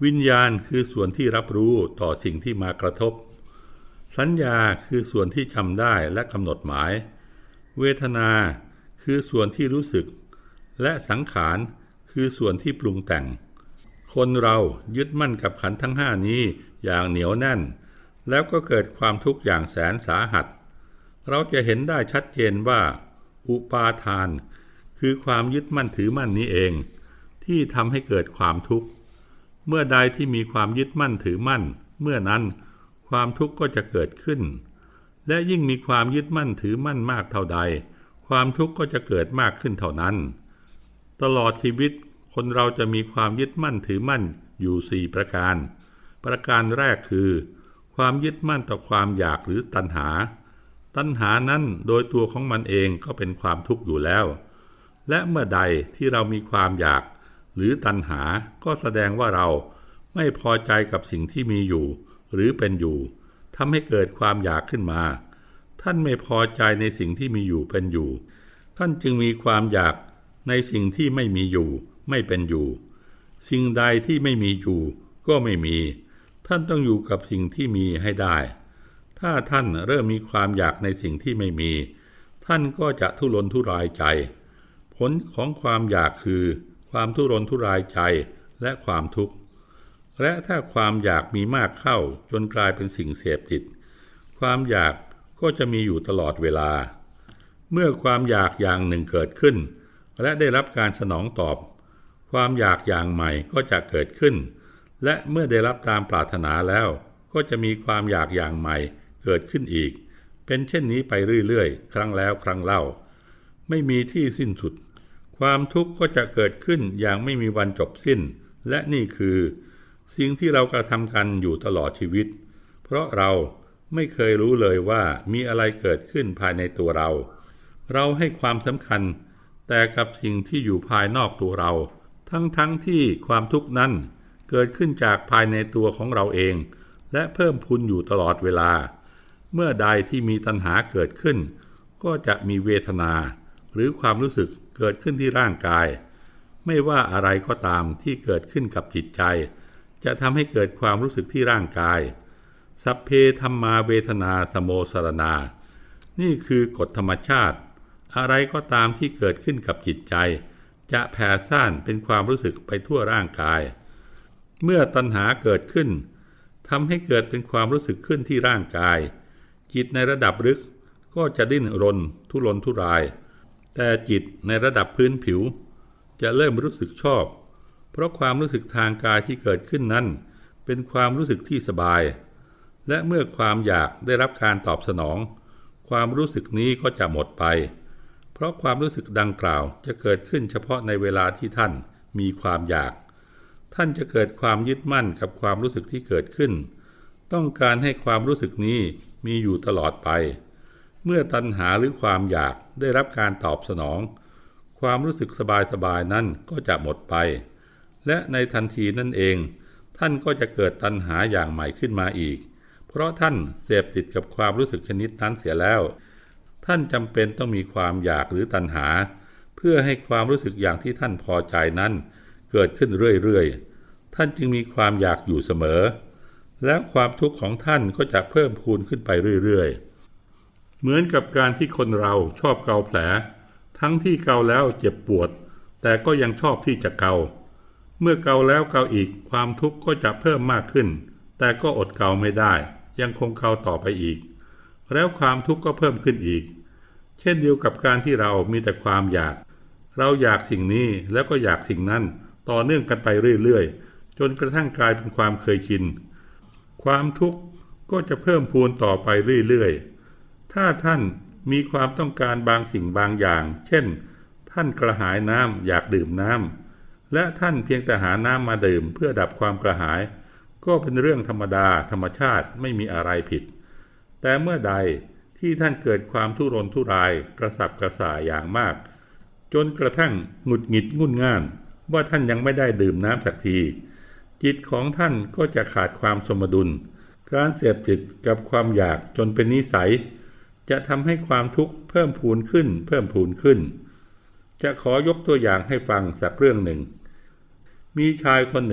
วิญญาณคือส่วนที่รับรู้ต่อสิ่งที่มากระทบสัญญาคือส่วนที่จำได้และกำหนดหมายเวทนาคือส่วนที่รู้สึกและสังขารคือส่วนที่ปรุงแต่งคนเรายึดมั่นกับขันธ์ทั้งห้านี้อย่างเหนียวแน่นแล้วก็เกิดความทุกข์อย่างแสนสาหัสเราจะเห็นได้ชัดเจนว่าอุปาทานคือความยึดมั่นถือมั่นนี้เองที่ทำให้เกิดความทุกข์เมื่อใดที่มีความยึดมั่นถือมั่นเมื่อนั้นความทุกข์ก็จะเกิดขึ้นและยิ่งมีความยึดมั่นถือมั่นมากเท่าใดความทุกข์ก็จะเกิดมากขึ้นเท่านั้นตลอดชีวิตคนเราจะมีความยึดมั่นถือมั่นอยู่สี่ประการประการแรกคือความยึดมั่นต่อความอยากหรือตัณหาตัณหานั้นโดยตัวของมันเองก็เป็นความทุกข์อยู่แล้วและเมื่อใดที่เรามีความอยากหรือตัณหาก็แสดงว่าเราไม่พอใจกับสิ่งที่มีอยู่หรือเป็นอยู่ทำให้เกิดความอยากขึ้นมาท่านไม่พอใจในสิ่งที่มีอยู่เป็นอยู่ท่านจึงมีความอยากในสิ่งที่ไม่มีอยู่ไม่เป็นอยู่สิ่งใดที่ไม่มีอยู่ก็ไม่มีท่านต้องอยู่กับสิ่งที่มีให้ได้ถ้าท่านเริ่มมีความอยากในสิ่งที่ไม่มีท่านก็จะทุรนทุรายใจผลของความอยากคือความทุรนทุรายใจและความทุกข์และถ้าความอยากมีมากเข้าจนกลายเป็นสิ่งเสพติดความอยากก็จะมีอยู่ตลอดเวลาเมื่อความอยากอย่างหนึ่งเกิดขึ้นและได้รับการสนองตอบความอยากอย่างใหม่ก็จะเกิดขึ้นและเมื่อได้รับตามปรารถนาแล้วก็จะมีความอยากอย่างใหม่เกิดขึ้นอีกเป็นเช่นนี้ไปเรื่อยๆครั้งแล้วครั้งเล่าไม่มีที่สิ้นสุดความทุกข์ก็จะเกิดขึ้นอย่างไม่มีวันจบสิ้นและนี่คือสิ่งที่เรากระทำกันอยู่ตลอดชีวิตเพราะเราไม่เคยรู้เลยว่ามีอะไรเกิดขึ้นภายในตัวเราเราให้ความสำคัญแต่กับสิ่งที่อยู่ภายนอกตัวเราทั้งๆ ท, ที่ความทุกข์นั้นเกิดขึ้นจากภายในตัวของเราเองและเพิ่มพูนอยู่ตลอดเวลาเมื่อใดที่มีตัณหาเกิดขึ้นก็จะมีเวทนาหรือความรู้สึกเกิดขึ้นที่ร่างกายไม่ว่าอะไรก็ตามที่เกิดขึ้นกับจิตใจจะทำให้เกิดความรู้สึกที่ร่างกายสัพเพธัมมาเวทนาสโมสรณานี่คือกฎธรรมชาติอะไรก็ตามที่เกิดขึ้นกับจิตใจจะแผ่ซ่านเป็นความรู้สึกไปทั่วร่างกายเมื่อตัณหาเกิดขึ้นทำให้เกิดเป็นความรู้สึกขึ้นที่ร่างกายจิตในระดับลึกก็จะดิ้นรนทุรนทุรายแต่จิตในระดับพื้นผิวจะเริ่มรู้สึกชอบเพราะความรู้สึกทางกายที่เกิดขึ้นนั้นเป็นความรู้สึกที่สบายและเมื่อความอยากได้รับการตอบสนองความรู้สึกนี้ก็จะหมดไปเพราะความรู้สึกดังกล่าวจะเกิดขึ้นเฉพาะในเวลาที่ท่านมีความอยากท่านจะเกิดความยึดมั่นกับความรู้สึกที่เกิดขึ้นต้องการให้ความรู้สึกนี้มีอยู่ตลอดไปเมื่อตัณหาหรือความอยากได้รับการตอบสนองความรู้สึกสบายๆนั้นก็จะหมดไปและในทันทีนั่นเองท่านก็จะเกิดตัณหาอย่างใหม่ขึ้นมาอีกเพราะท่านเสพติดกับความรู้สึกชนิดนั้นเสียแล้วท่านจำเป็นต้องมีความอยากหรือตัณหาเพื่อให้ความรู้สึกอย่างที่ท่านพอใจนั้นเกิดขึ้นเรื่อยๆท่านจึงมีความอยากอยู่เสมอแล้วความทุกข์ของท่านก็จะเพิ่มพูนขึ้นไปเรื่อยๆเหมือนกับการที่คนเราชอบเกาแผลทั้งที่เกาแล้วเจ็บปวดแต่ก็ยังชอบที่จะเกาเมื่อเกาแล้วเกาอีกความทุกข์ก็จะเพิ่มมากขึ้นแต่ก็อดเกาไม่ได้ยังคงเกาต่อไปอีกแล้วความทุกข์ก็เพิ่มขึ้นอีกเช่นเดียวกับการที่เรามีแต่ความอยากเราอยากสิ่งนี้แล้วก็อยากสิ่งนั้นต่อเนื่องกันไปเรื่อยๆจนกระทั่งกลายเป็นความเคยชินความทุกข์ก็จะเพิ่มพูนต่อไปเรื่อยๆถ้าท่านมีความต้องการบางสิ่งบางอย่างเช่นท่านกระหายน้ำอยากดื่มน้ำและท่านเพียงแต่หาน้ำมาดื่มเพื่อดับความกระหายก็เป็นเรื่องธรรมดาธรรมชาติไม่มีอะไรผิดแต่เมื่อใดที่ท่านเกิดความทุรนทุรายกระสับกระส่ายอย่างมากจนกระทั่งหงุดหงิดงุ่นง่านว่าท่านยังไม่ได้ดื่มน้ำสักทีจิตของท่านก็จะขาดความสมดุลการเสพติดกับความอยากจนเป็นนิสัยจะทำให้ความทุกข์เพิ่มพูนขึ้นเพิ่มพูนขึ้นจะขอยกตัวอย่างให้ฟังสักเรื่องหนึ่งมีชายคนหนึ่ง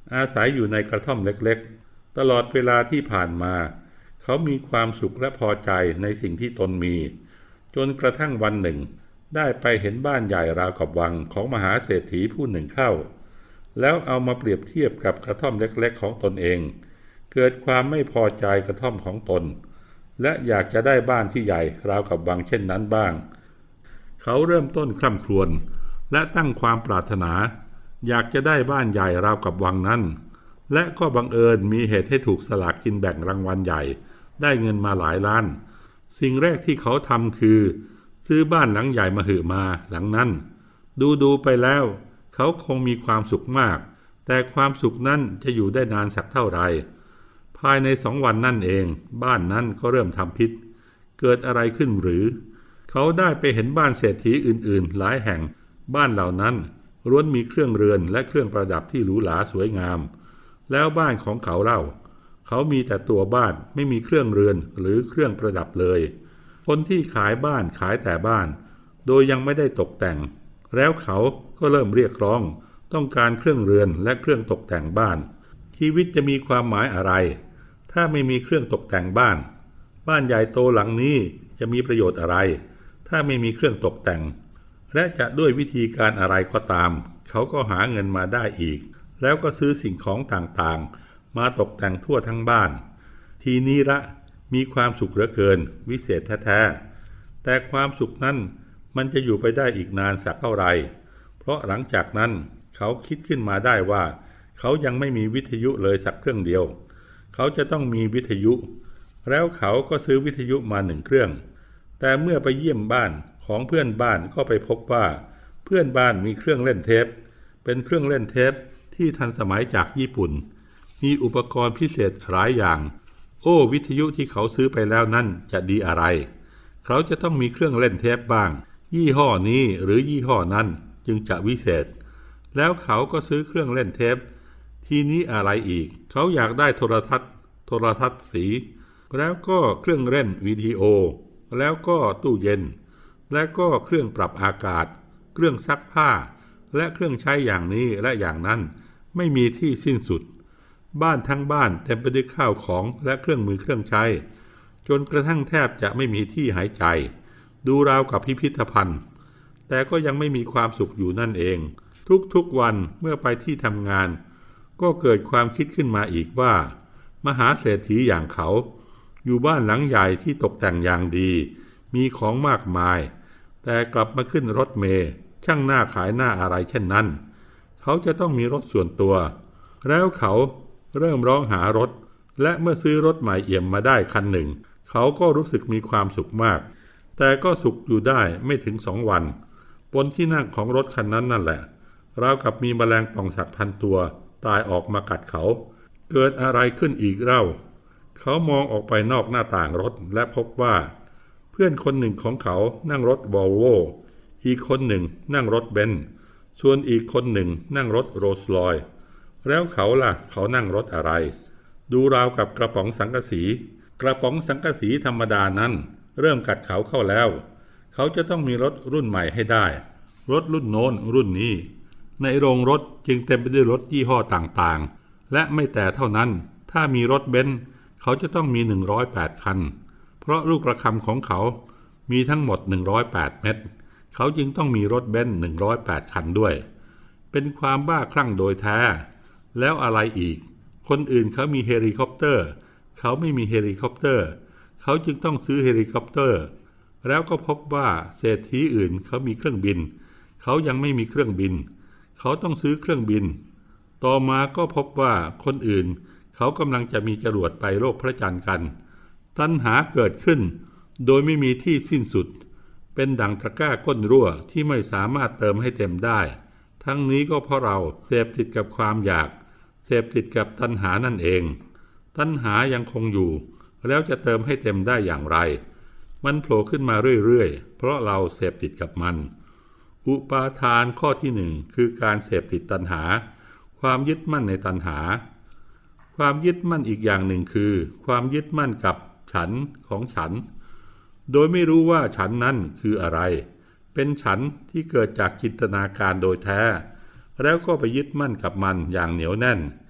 อาศัยอยู่ในกระท่อมเล็กๆตลอดเวลาที่ผ่านมาเขามีความสุขและพอใจในสิ่งที่ตนมีจนกระทั่งวันหนึ่งได้ไปเห็นบ้านใหญ่ราวกับวังของมหาเศรษฐีผู้หนึ่งเข้าแล้วเอามาเปรียบเทียบกับกระท่อมเล็กๆของตนเองเกิดความไม่พอใจกระท่อมของตนและอยากจะได้บ้านที่ใหญ่ราวกับวังเช่นนั้นบ้างเขาเริ่มต้นคร่ำครวญและตั้งความปรารถนาอยากจะได้บ้านใหญ่ราวกับวังนั้นและก็บังเอิญมีเหตุให้ถูกสลากกินแบ่งรางวัลใหญ่ได้เงินมาหลายล้านสิ่งแรกที่เขาทำคือซื้อบ้านหลังใหญ่มาหือมาหลังนั้นดูดูไปแล้วเขาคงมีความสุขมากแต่ความสุขนั้นจะอยู่ได้นานสักเท่าไหร่ภายในสองวันนั่นเองบ้านนั้นก็เริ่มทำพิษเกิดอะไรขึ้นหรือเขาได้ไปเห็นบ้านเศรษฐีอื่นๆหลายแห่งบ้านเหล่านั้นล้วนมีเครื่องเรือนและเครื่องประดับที่หรูหราสวยงามแล้วบ้านของเขาเล่าเขามีแต่ตัวบ้านไม่มีเครื่องเรือนหรือเครื่องประดับเลยคนที่ขายบ้านขายแต่บ้านโดยยังไม่ได้ตกแต่งแล้วเขาก็เริ่มเรียกร้องต้องการเครื่องเรือนและเครื่องตกแต่งบ้านชีวิตจะมีความหมายอะไรถ้าไม่มีเครื่องตกแต่งบ้านบ้านใหญ่โตหลังนี้จะมีประโยชน์อะไรถ้าไม่มีเครื่องตกแต่งและจะด้วยวิธีการอะไรก็ตามเขาก็หาเงินมาได้อีกแล้วก็ซื้อสิ่งของต่างๆมาตกแต่งทั่วทั้งบ้านทีนี้ละมีความสุขเหลือเกินวิเศษแท้ๆแต่ความสุขนั้นมันจะอยู่ไปได้อีกนานสักเท่าไหร่เพราะหลังจากนั้นเขาคิดขึ้นมาได้ว่าเขายังไม่มีวิทยุเลยสักเครื่องเดียวเขาจะต้องมีวิทยุแล้วเขาก็ซื้อวิทยุมาหนึ่งเครื่องแต่เมื่อไปเยี่ยมบ้านของเพื่อนบ้านก็ไปพบว่าเพื่อนบ้านมีเครื่องเล่นเทปเป็นเครื่องเล่นเทปที่ทันสมัยจากญี่ปุ่นมีอุปกรณ์พิเศษหลายอย่างโอ้วิทยุที่เขาซื้อไปแล้วนั่นจะดีอะไรเขาจะต้องมีเครื่องเล่นเทปบ้างยี่ห้อนี้หรือยี่ห้อนั้นจึงจะวิเศษแล้วเขาก็ซื้อเครื่องเล่นเทปทีนี้อะไรอีกเขาอยากได้โทรทัศน์โทรทัศน์สีแล้วก็เครื่องเล่นวิดีโอแล้วก็ตู้เย็นและก็เครื่องปรับอากาศเครื่องซักผ้าและเครื่องใช้อย่างนี้และอย่างนั้นไม่มีที่สิ้นสุดบ้านทั้งบ้านเต็มไปด้วยข้าวของและเครื่องมือเครื่องใช้จนกระทั่งแทบจะไม่มีที่หายใจดูราวกับพิพิธภัณฑ์แต่ก็ยังไม่มีความสุขอยู่นั่นเองทุกๆวันเมื่อไปที่ทำงานก็เกิดความคิดขึ้นมาอีกว่ามหาเศรษฐีอย่างเขาอยู่บ้านหลังใหญ่ที่ตกแต่งอย่างดีมีของมากมายแต่กลับมาขึ้นรถเมล์ช่างหน้าขายหน้าอะไรเช่นนั้นเขาจะต้องมีรถส่วนตัวแล้วเขาเริ่มร้องหารถและเมื่อซื้อรถใหม่เอี่ยมมาได้คันหนึ่งเขาก็รู้สึกมีความสุขมากแต่ก็สุขอยู่ได้ไม่ถึงสองวันบนที่นั่งของรถคันนั้นนั่นแหละราวกับมีแมลงป่องสักพันตัวตายออกมากัดเขาเกิดอะไรขึ้นอีกเล่าเขามองออกไปนอกหน้าต่างรถและพบว่าเพื่อนคนหนึ่งของเขานั่งรถวอลโวอีกคนหนึ่งนั่งรถเบนซ์ส่วนอีกคนหนึ่งนั่งรถโรลส์รอยซ์แล้วเขาล่ะเขานั่งรถอะไรดูราวกับกระป๋องสังกะสีกระป๋องสังกะสีธรรมดานั้นเริ่มกัดเขาเข้าแล้วเขาจะต้องมีรถรุ่นใหม่ให้ได้รถรุ่นโน้นรุ่นนี้ในโรงรถจึงเต็มไปด้วยรถยี่ห้อต่างๆและไม่แต่เท่านั้นถ้ามีรถเบนซ์เขาจะต้องมีหนึ่งร้อยแปดคันเพราะลูกประคำของเขามีทั้งหมดหนึ่งร้อยแปดเม็ดเขาจึงต้องมีรถเบนซ์หนึ่งร้อยแปดคันด้วยเป็นความบ้าคลั่งโดยแท้แล้วอะไรอีกคนอื่นเขามีเฮลิคอปเตอร์เขาไม่มีเฮลิคอปเตอร์เขาจึงต้องซื้อเฮลิคอปเตอร์แล้วก็พบว่าเศรษฐีอื่นเขามีเครื่องบินเขายังไม่มีเครื่องบินเขาต้องซื้อเครื่องบินต่อมาก็พบว่าคนอื่นเขากำลังจะมีจรวดไปโลกพระจันทร์กันตัณหาเกิดขึ้นโดยไม่มีที่สิ้นสุดเป็นดั่งตะกร้าก้นรั่วที่ไม่สามารถเติมให้เต็มได้ทั้งนี้ก็เพราะเราเสพติดกับความอยากเสพติดกับตัณหานั่นเองตัณหายังคงอยู่แล้วจะเติมให้เต็มได้อย่างไรมันโผล่ขึ้นมาเรื่อยๆเพราะเราเสพติดกับมันอุปาทานข้อที่หนึ่งคือการเสพติดตัณหาความยึดมั่นในตัณหาความยึดมั่นอีกอย่างหนึ่งคือความยึดมั่นกับฉันของฉันโดยไม่รู้ว่าฉันนั้นคืออะไรเป็นฉันที่เกิดจากจินตนาการโดยแท้แล้วก็ไปยึดมั่นกับมันอย่างเหนียวแน่น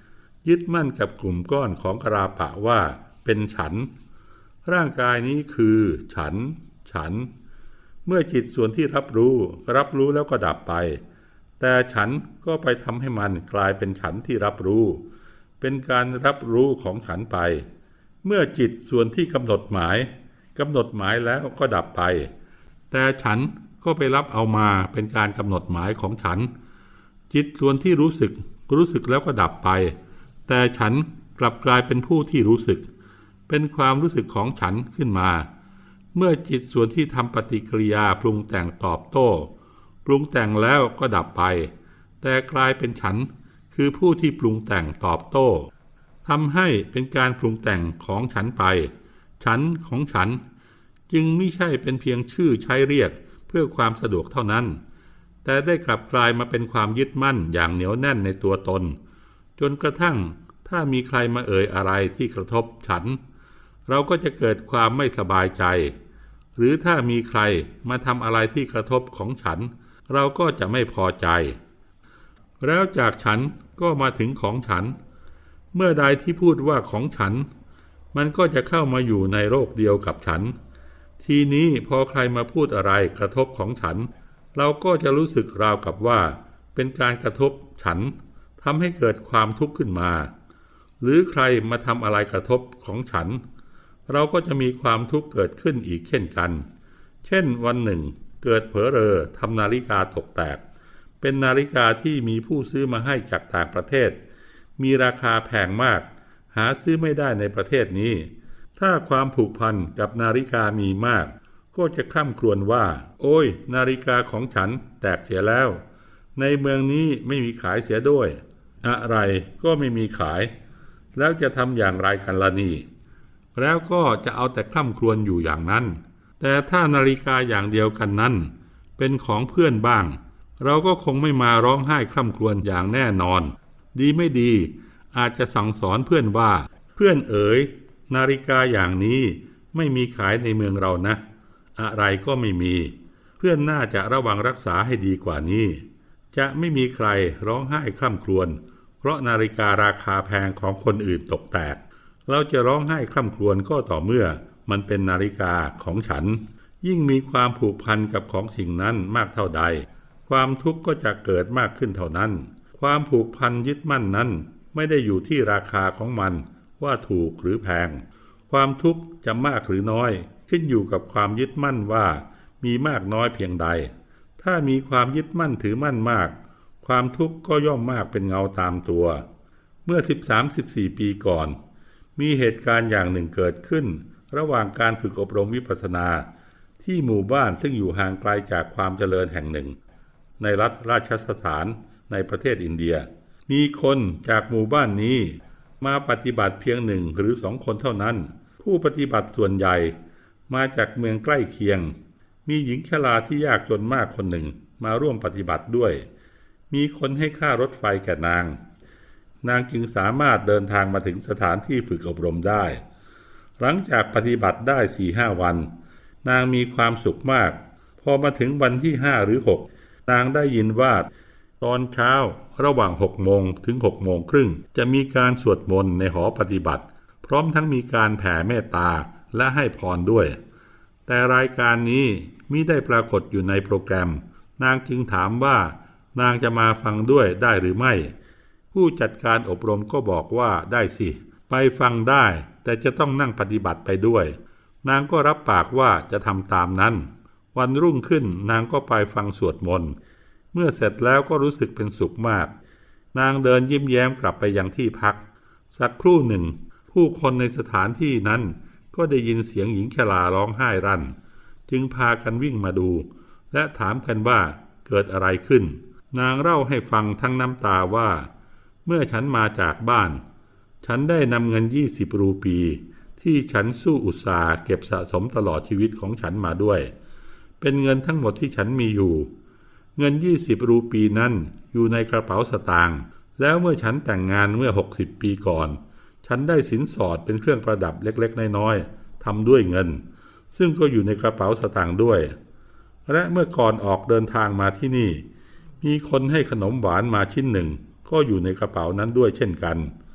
ยึดมั่นกับกลุ่มก้อนของกราปะว่าเป็นฉันร่างกายนี้คือฉันฉันเมื่อจิตส่วนที่รับรู้รับรู้แล้วก็ดับไปแต่ฉันก็ไปทำให้มันกลายเป็นฉันที่รับรู้เป็นการรับรู้ของฉันไปเมื่อจิตส่วนที่กำหนดหมายกำหนดหมายแล้วก็ดับไปแต่ฉันก็ไปรับเอามาเป็นการกำหนดหมายของฉันจิตส่วนที่รู้สึกรู้สึกแล้วก็ดับไปแต่ฉันกลับกลายเป็นผู้ที่รู้สึกเป็นความรู้สึกของฉันขึ้นมาเมื่อจิตส่วนที่ทำปฏิกิริยาปรุงแต่งตอบโต้ปรุงแต่งแล้วก็ดับไปแต่กลายเป็นฉันคือผู้ที่ปรุงแต่งตอบโต้ทำให้เป็นการปรุงแต่งของฉันไปฉันของฉันจึงไม่ใช่เป็นเพียงชื่อใช้เรียกเพื่อความสะดวกเท่านั้นแต่ได้กลับกลายมาเป็นความยึดมั่นอย่างเหนียวแน่นในตัวตนจนกระทั่งถ้ามีใครมาเอ่ยอะไรที่กระทบฉันเราก็จะเกิดความไม่สบายใจหรือถ้ามีใครมาทำอะไรที่กระทบของฉันเราก็จะไม่พอใจแล้วจากฉันก็มาถึงของฉันเมื่อใดที่พูดว่าของฉันมันก็จะเข้ามาอยู่ในโลกเดียวกับฉันทีนี้พอใครมาพูดอะไรกระทบของฉันเราก็จะรู้สึกราวกับว่าเป็นการกระทบฉันทำให้เกิดความทุกข์ขึ้นมาหรือใครมาทำอะไรกระทบของฉันเราก็จะมีความทุกข์เกิดขึ้นอีกเช่นกันเช่นวันหนึ่งเกิดเผลอเรอทำนาฬิกาตกแตกเป็นนาฬิกาที่มีผู้ซื้อมาให้จากต่างประเทศมีราคาแพงมากหาซื้อไม่ได้ในประเทศนี้ถ้าความผูกพันกับนาฬิกามีมากก็จะคร่ำครวญว่าโอ้ยนาฬิกาของฉันแตกเสียแล้วในเมืองนี้ไม่มีขายเสียด้วยอะไรก็ไม่มีขายแล้วจะทำอย่างไรกันล่ะนี่แล้วก็จะเอาแต่คร่ำครวญอยู่อย่างนั้นแต่ถ้านาฬิกาอย่างเดียวกันนั้นเป็นของเพื่อนบ้างเราก็คงไม่มาร้องไห้คร่ำครวญอย่างแน่นอนดีไม่ดีอาจจะสั่งสอนเพื่อนว่าเพื่อนเอ๋ยนาฬิกาอย่างนี้ไม่มีขายในเมืองเรานะอะไรก็ไม่มีเพื่อนน่าจะระวังรักษาให้ดีกว่านี้จะไม่มีใครร้องไห้คร่ำครวญเพราะนาฬิการาคาแพงของคนอื่นตกแตกเราจะร้องไห้คร่ำครวญก็ต่อเมื่อมันเป็นนาฬิกาของฉันยิ่งมีความผูกพันกับของสิ่งนั้นมากเท่าใดความทุกข์ก็จะเกิดมากขึ้นเท่านั้นความผูกพันยึดมั่นนั้นไม่ได้อยู่ที่ราคาของมันว่าถูกหรือแพงความทุกข์จะมากหรือน้อยขึ้นอยู่กับความยึดมั่นว่ามีมากน้อยเพียงใดถ้ามีความยึดมั่นถือมั่นมากความทุกข์ก็ย่อมมากเป็นเงาตามตัวเมื่อ สิบสาม สิบสี่ ปีก่อนมีเหตุการณ์อย่างหนึ่งเกิดขึ้นระหว่างการฝึกอบรมวิปัสสนาที่หมู่บ้านซึ่งอยู่ห่างไกลจากความเจริญแห่งหนึ่งในรัฐราชสถานในประเทศอินเดียมีคนจากหมู่บ้านนี้มาปฏิบัติเพียงหนึ่งหรือสองคนเท่านั้นผู้ปฏิบัติส่วนใหญ่มาจากเมืองใกล้เคียงมีหญิงชราที่ยากจนมากคนหนึ่งมาร่วมปฏิบัติด้วยมีคนให้ค่ารถไฟแก่นางนางจึงสามารถเดินทางมาถึงสถานที่ฝึกอบรมได้หลังจากปฏิบัติได้ สี่ห้า วันนางมีความสุขมากพอมาถึงวันที่ห้าหรือหกนางได้ยินว่าตอนเช้าระหว่างหกโมงถึงหกโมงครึ่งจะมีการสวดมนต์ในหอปฏิบัติพร้อมทั้งมีการแผ่เมตตาและให้พรด้วยแต่รายการนี้มิได้ปรากฏอยู่ในโปรแกรมนางจึงถามว่านางจะมาฟังด้วยได้หรือไม่ผู้จัดการอบรมก็บอกว่าได้สิไปฟังได้แต่จะต้องนั่งปฏิบัติไปด้วยนางก็รับปากว่าจะทำตามนั้นวันรุ่งขึ้นนางก็ไปฟังสวดมนต์เมื่อเสร็จแล้วก็รู้สึกเป็นสุขมากนางเดินยิ้มแย้มกลับไปยังที่พักสักครู่หนึ่งผู้คนในสถานที่นั้นก็ได้ยินเสียงหญิงชราร้องไห้รั่นจึงพากันวิ่งมาดูและถามกันว่าเกิดอะไรขึ้นนางเล่าให้ฟังทั้งน้ำตาว่าเมื่อฉันมาจากบ้านฉันได้นำเงินยี่สิบรูปีที่ฉันสู้อุตสาห์เก็บสะสมตลอดชีวิตของฉันมาด้วยเป็นเงินทั้งหมดที่ฉันมีอยู่เงินยี่สิบรูปีนั้นอยู่ในกระเป๋าสตางค์แล้วเมื่อฉันแต่งงานเมื่อหกสิบปีก่อนฉันได้สินสอดเป็นเครื่องประดับเล็กๆน้อยๆทำด้วยเงินซึ่งก็อยู่ในกระเป๋าสตางค์ด้วยและเมื่อก่อนออกเดินทางมาที่นี่มีคนให้ขนมหวานมาชิ้นหนึ่งก็อยู่ในกระเป๋านั้นด้วยเช่นกัน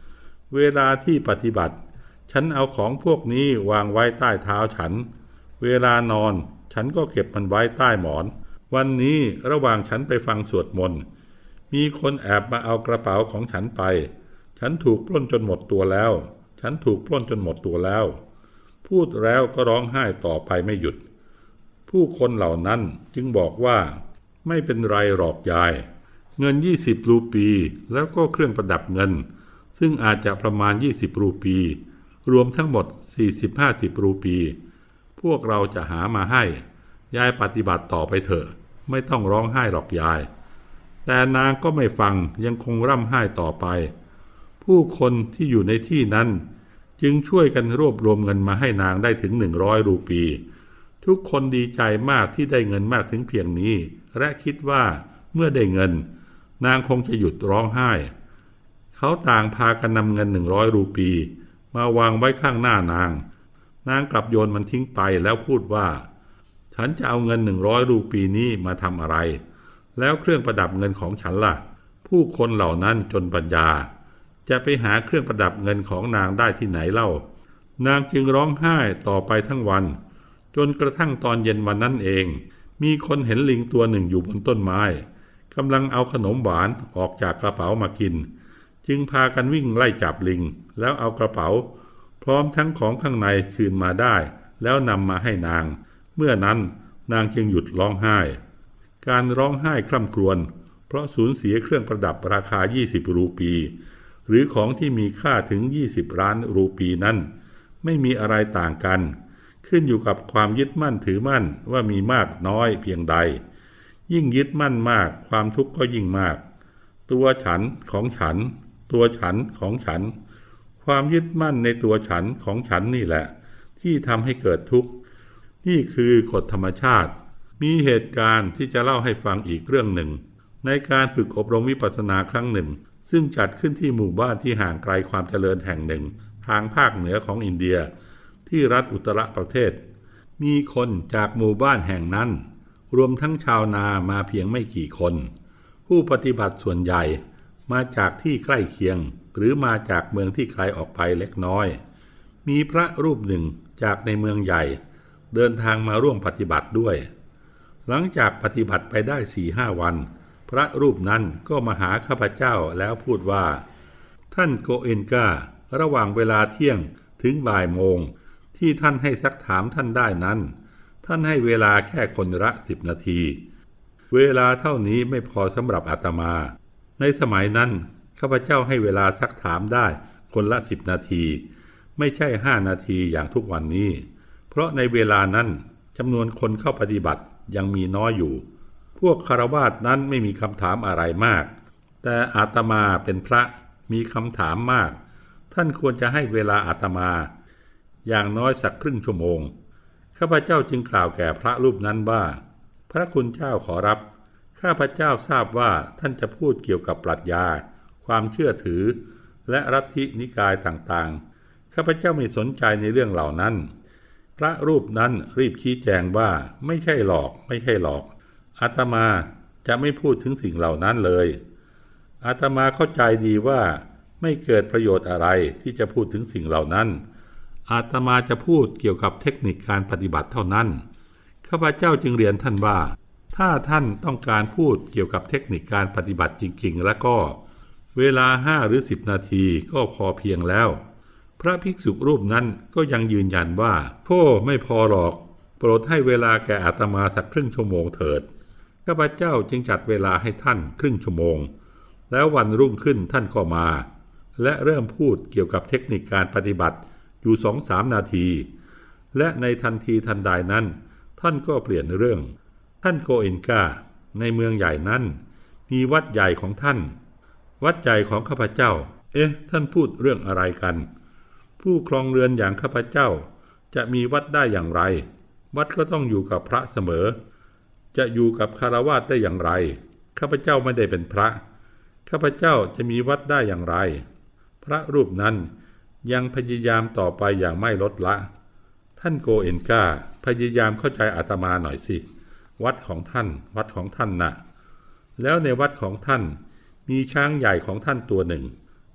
เวลาที่ปฏิบัติฉันเอาของพวกนี้วางไว้ใต้เท้าฉันเวลานอนฉันก็เก็บมันไว้ใต้หมอนวันนี้ระหว่างฉันไปฟังสวดมนต์มีคนแอบมาเอากระเป๋าของฉันไปฉันถูกปล้นจนหมดตัวแล้วฉันถูกปล้นจนหมดตัวแล้วพูดแล้วก็ร้องไห้ต่อไปไม่หยุดผู้คนเหล่านั้นจึงบอกว่าไม่เป็นไรหรอกยายเงินยี่สิบรูปีแล้วก็เครื่องประดับเงินซึ่งอาจจะประมาณยี่สิบรูปีรวมทั้งหมด สี่สิบห้าสิบ รูปีพวกเราจะหามาให้ยายปฏิบัติต่อไปเถอะไม่ต้องร้องไห้หรอกยายแต่นางก็ไม่ฟังยังคงร่ำไห้ต่อไปผู้คนที่อยู่ในที่นั้นจึงช่วยกันรวบรวมเงินมาให้นางได้ถึงหนึ่งร้อยรูปีทุกคนดีใจมากที่ได้เงินมากถึงเพียงนี้และคิดว่าเมื่อได้เงินนางคงจะหยุดร้องไห้เขาต่างพากันนำเงินหนึ่งร้อยรูปีมาวางไว้ข้างหน้านางนางกลับโยนมันทิ้งไปแล้วพูดว่าฉันจะเอาเงินหนึ่งร้อยรูปีนี้มาทำอะไรแล้วเครื่องประดับเงินของฉันล่ะผู้คนเหล่านั้นจนปัญญาจะไปหาเครื่องประดับเงินของนางได้ที่ไหนเล่านางจึงร้องไห้ต่อไปทั้งวันจนกระทั่งตอนเย็นวันนั้นเองมีคนเห็นลิงตัวหนึ่งอยู่บนต้นไม้กำลังเอาขนมหวานออกจากกระเป๋ามากินจึงพากันวิ่งไล่จับลิงแล้วเอากระเป๋าพร้อมทั้งของข้างในคืนมาได้แล้วนำมาให้นางเมื่อนั้นนางจึงหยุดร้องไห้การร้องไห้คร่ำครวญเพราะสูญเสียเครื่องประดับราคายี่สิบรูปีหรือของที่มีค่าถึงยี่สิบล้านรูปีนั้นไม่มีอะไรต่างกันขึ้นอยู่กับความยึดมั่นถือมั่นว่ามีมากน้อยเพียงใดยิ่งยึดมั่นมากความทุกข์ก็ยิ่งมากตัวฉันของฉันตัวฉันของฉันความยึดมั่นในตัวฉันของฉันนี่แหละที่ทำให้เกิดทุกข์นี่คือกฎธรรมชาติมีเหตุการณ์ที่จะเล่าให้ฟังอีกเรื่องหนึ่งในการฝึกอบรมวิปัสสนาครั้งหนึ่งซึ่งจัดขึ้นที่หมู่บ้านที่ห่างไกลความเจริญแห่งหนึ่งทางภาคเหนือของอินเดียที่รัฐอุตรประเทศมีคนจากหมู่บ้านแห่งนั้นรวมทั้งชาวนามาเพียงไม่กี่คนผู้ปฏิบัติส่วนใหญ่มาจากที่ใกล้เคียงหรือมาจากเมืองที่ไกลออกไปเล็กน้อยมีพระรูปหนึ่งจากในเมืองใหญ่เดินทางมาร่วมปฏิบัติด้วยหลังจากปฏิบัติไปได้ สี่ห้า วันพระรูปนั้นก็มาหาข้าพเจ้าแล้วพูดว่าท่านโกเอนการะหว่างเวลาเที่ยงถึงบ่ายโมงที่ท่านให้ซักถามท่านได้นั้นท่านให้เวลาแค่คนละสิบนาทีเวลาเท่านี้ไม่พอสำหรับอาตมาในสมัยนั้นข้าพเจ้าให้เวลาซักถามได้คนละสิบนาทีไม่ใช่ห้านาทีอย่างทุกวันนี้เพราะในเวลานั้นจำนวนคนเข้าปฏิบัติยังมีน้อยอยู่พวกคฤหัสถ์นั้นไม่มีคำถามอะไรมากแต่อาตมาเป็นพระมีคำถามมากท่านควรจะให้เวลาอาตมาอย่างน้อยสักครึ่งชั่วโมงข้าพเจ้าจึงกล่าวแก่พระรูปนั้นว่าพระคุณเจ้าขอรับข้าพเจ้าทราบว่าท่านจะพูดเกี่ยวกับปรัชญาความเชื่อถือและลัทธินิกายต่างๆข้าพเจ้าไม่สนใจในเรื่องเหล่านั้นพระรูปนั้นรีบชี้แจงว่าไม่ใช่หรอกไม่ใช่หรอกอาตมาจะไม่พูดถึงสิ่งเหล่านั้นเลยอาตมาเข้าใจดีว่าไม่เกิดประโยชน์อะไรที่จะพูดถึงสิ่งเหล่านั้นอาตมาจะพูดเกี่ยวกับเทคนิคการปฏิบัติเท่านั้นข้าพเจ้าจึงเรียนท่านว่าถ้าท่านต้องการพูดเกี่ยวกับเทคนิคการปฏิบัติจริงๆแล้วก็เวลาห้าหรือสิบนาทีก็พอเพียงแล้วพระภิกษุรูปนั้นก็ยังยืนยันว่าโธ่ไม่พอหรอกโปรดให้เวลาแก่อาตมาสักครึ่งชั่วโมงเถิดข้าพเจ้าจึงจัดเวลาให้ท่านครึ่งชั่วโมงแล้ววันรุ่งขึ้นท่านก็มาและเริ่มพูดเกี่ยวกับเทคนิคการปฏิบัติอยู่ สองสาม นาทีและในทันทีทันใดนั้นท่านก็เปลี่ยนเรื่องท่านโกเอนกาในเมืองใหญ่นั้นมีวัดใหญ่ของท่านวัดใหญ่ของข้าพเจ้าเอ๊ะท่านพูดเรื่องอะไรกันผู้ครองเรือนอย่างข้าพเจ้าจะมีวัดได้อย่างไรวัดก็ต้องอยู่กับพระเสมอจะอยู่กับฆราวาสได้อย่างไรข้าพเจ้าไม่ได้เป็นพระข้าพเจ้าจะมีวัดได้อย่างไรพระรูปนั้นยังพยายามต่อไปอย่างไม่ลดละท่านโกเอนกาพยายามเข้าใจอาตมาหน่อยสิวัดของท่านวัดของท่านน่ะแล้วในวัดของท่านมีช้างใหญ่ของท่านตัวหนึ่ง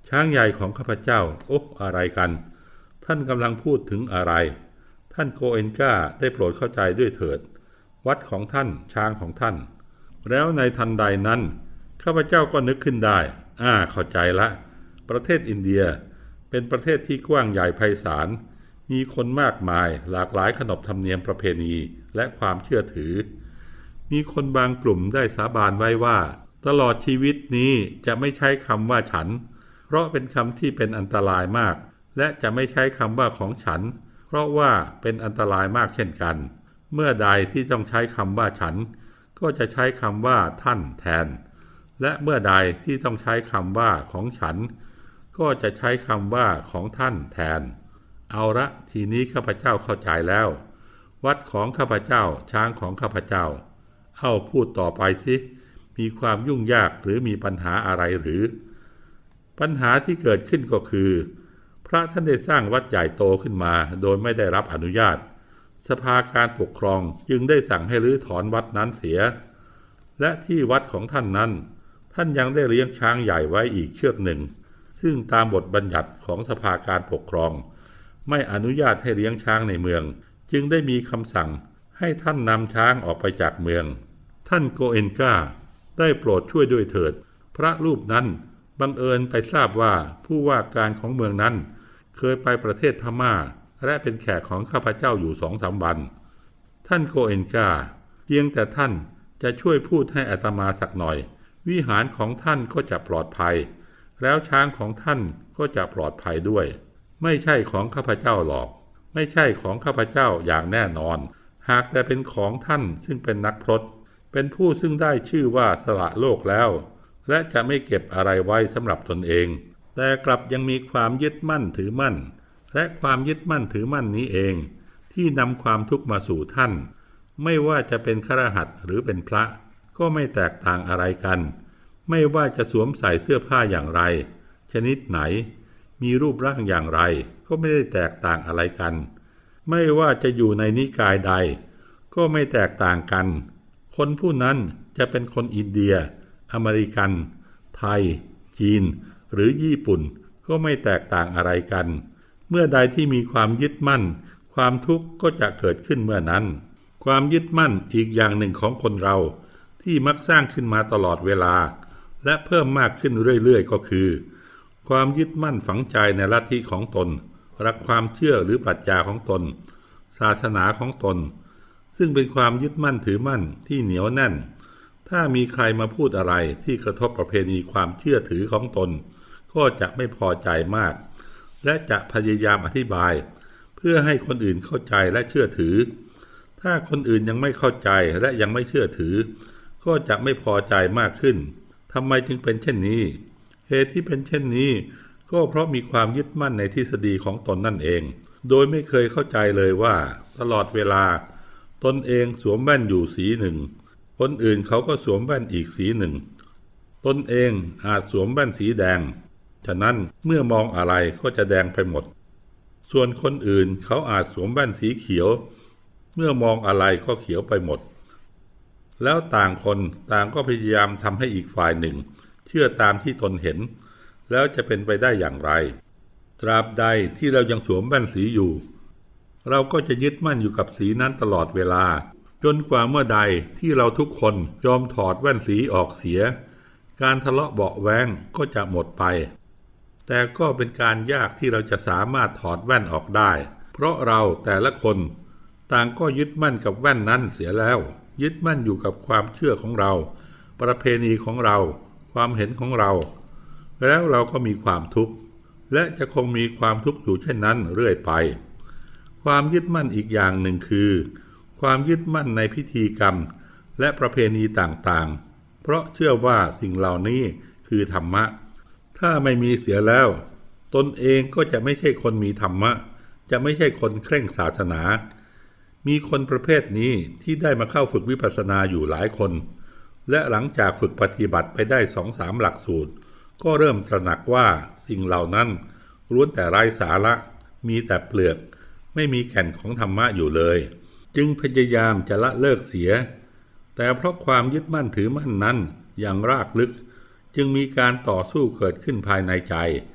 ช้างใหญ่ของข้าพเจ้าโอ๊ะอะไรกันท่านกำลังพูดถึงอะไรท่านโกเอนกาได้โปรดเข้าใจด้วยเถิดวัดของท่านช้างของท่านแล้วในทันใดนั้นข้าพเจ้าก็นึกขึ้นได้อ่าเข้าใจละประเทศอินเดียเป็นประเทศที่กว้างใหญ่ไพศาลมีคนมากมายหลากหลายขนบธรรมเนียมประเพณีและความเชื่อถือมีคนบางกลุ่มได้สาบานไว้ว่าตลอดชีวิตนี้จะไม่ใช้คำว่าฉันเพราะเป็นคำที่เป็นอันตรายมากและจะไม่ใช้คำว่าของฉันเพราะว่าเป็นอันตรายมากเช่นกันเมื่อใดที่ต้องใช้คำว่าฉันก็จะใช้คำว่าท่านแทนและเมื่อใดที่ต้องใช้คำว่าของฉันก็จะใช้คำว่าของท่านแทนเอาละทีนี้ข้าพเจ้าเข้าใจแล้ววัดของข้าพเจ้าช้างของข้าพเจ้าเอาพูดต่อไปสิมีความยุ่งยากหรือมีปัญหาอะไรหรือปัญหาที่เกิดขึ้นก็คือพระท่านได้สร้างวัดใหญ่โตขึ้นมาโดยไม่ได้รับอนุญาตสภาการปกครองจึงได้สั่งให้รื้อถอนวัดนั้นเสียและที่วัดของท่านนั้นท่านยังได้เลี้ยงช้างใหญ่ไว้อีกเชือกหนึ่งซึ่งตามบทบัญญัติของสภาการปกครองไม่อนุญาตให้เลี้ยงช้างในเมืองจึงได้มีคำสั่งให้ท่านนำช้างออกไปจากเมืองท่านโกเอนกาได้โปรดช่วยด้วยเถิดพระรูปนั้นบังเอิญไปทราบว่าผู้ว่าการของเมืองนั้นเคยไปประเทศพม่าและเป็นแขกของข้าพเจ้าอยู่สองสามวันท่านโกเอนกาเพียงแต่ท่านจะช่วยพูดให้อาตมาสักหน่อยวิหารของท่านก็จะปลอดภัยแล้วช้างของท่านก็จะปลอดภัยด้วยไม่ใช่ของข้าพเจ้าหรอกไม่ใช่ของข้าพเจ้าอย่างแน่นอนหากแต่เป็นของท่านซึ่งเป็นนักพรตเป็นผู้ซึ่งได้ชื่อว่าสละโลกแล้วและจะไม่เก็บอะไรไว้สำหรับตนเองแต่กลับยังมีความยึดมั่นถือมั่นและความยึดมั่นถือมั่นนี้เองที่นำความทุกข์มาสู่ท่านไม่ว่าจะเป็นฆราวาสหรือเป็นพระก็ไม่แตกต่างอะไรกันไม่ว่าจะสวมใส่เสื้อผ้าอย่างไรชนิดไหนมีรูปร่างอย่างไรก็ไม่ได้แตกต่างอะไรกันไม่ว่าจะอยู่ในนิกายใดก็ไม่แตกต่างกันคนผู้นั้นจะเป็นคนอินเดียอเมริกันไทยจีนหรือญี่ปุ่นก็ไม่แตกต่างอะไรกันเมื่อใดที่มีความยึดมั่นความทุกข์ก็จะเกิดขึ้นเมื่อนั้นความยึดมั่นอีกอย่างหนึ่งของคนเราที่มักสร้างขึ้นมาตลอดเวลาและเพิ่มมากขึ้นเรื่อยๆก็คือความยึดมั่นฝังใจในลัทธิของตนรักความเชื่อหรือปรัชญาของตนศาสนาของตนซึ่งเป็นความยึดมั่นถือมั่นที่เหนียวแน่นถ้ามีใครมาพูดอะไรที่กระทบประเพณีความเชื่อถือของตนก็จะไม่พอใจมากและจะพยายามอธิบายเพื่อให้คนอื่นเข้าใจและเชื่อถือถ้าคนอื่นยังไม่เข้าใจและยังไม่เชื่อถือก็จะไม่พอใจมากขึ้นทำไมจึงเป็นเช่นนี้เหตุที่เป็นเช่นนี้ก็เพราะมีความยึดมั่นในทฤษฎีของตนนั่นเองโดยไม่เคยเข้าใจเลยว่าตลอดเวลาตนเองสวมแว่นอยู่สีหนึ่งคนอื่นเขาก็สวมแว่นอีกสีหนึ่งตนเองอาจสวมแว่นสีแดงฉะนั้นเมื่อมองอะไรก็จะแดงไปหมดส่วนคนอื่นเขาอาจสวมแว่นสีเขียวเมื่อมองอะไรก็เขียวไปหมดแล้วต่างคนต่างก็พยายามทำให้อีกฝ่ายหนึ่งเชื่อตามที่ตนเห็นแล้วจะเป็นไปได้อย่างไรตราบใดที่เรายังสวมแว่นสีอยู่เราก็จะยึดมั่นอยู่กับสีนั้นตลอดเวลาจนกว่าเมื่อใดที่เราทุกคนยอมถอดแว่นสีออกเสียการทะเลาะเบาะแว้งก็จะหมดไปแต่ก็เป็นการยากที่เราจะสามารถถอดแว่นออกได้เพราะเราแต่ละคนต่างก็ยึดมั่นกับแว่นนั้นเสียแล้วยึดมั่นอยู่กับความเชื่อของเราประเพณีของเราความเห็นของเราแล้วเราก็มีความทุกข์และจะคงมีความทุกข์อยู่เช่นนั้นเรื่อยไปความยึดมั่นอีกอย่างหนึ่งคือความยึดมั่นในพิธีกรรมและประเพณีต่างๆเพราะเชื่อว่าสิ่งเหล่านี้คือธรรมะถ้าไม่มีเสียแล้วตนเองก็จะไม่ใช่คนมีธรรมะจะไม่ใช่คนเคร่งศาสนามีคนประเภทนี้ที่ได้มาเข้าฝึกวิปัสสนาอยู่หลายคนและหลังจากฝึกปฏิบัติไปได้สองสามหลักสูตรก็เริ่มตระหนักว่าสิ่งเหล่านั้นล้วนแต่ไร้สาระมีแต่เปลือกไม่มีแก่นของธรรมะอยู่เลยจึงพยายามจะละเลิกเสียแต่เพราะความยึดมั่นถือมั่นนั้นอย่างรากลึกจึงมีการต่อสู้เกิดขึ้นภายในใจ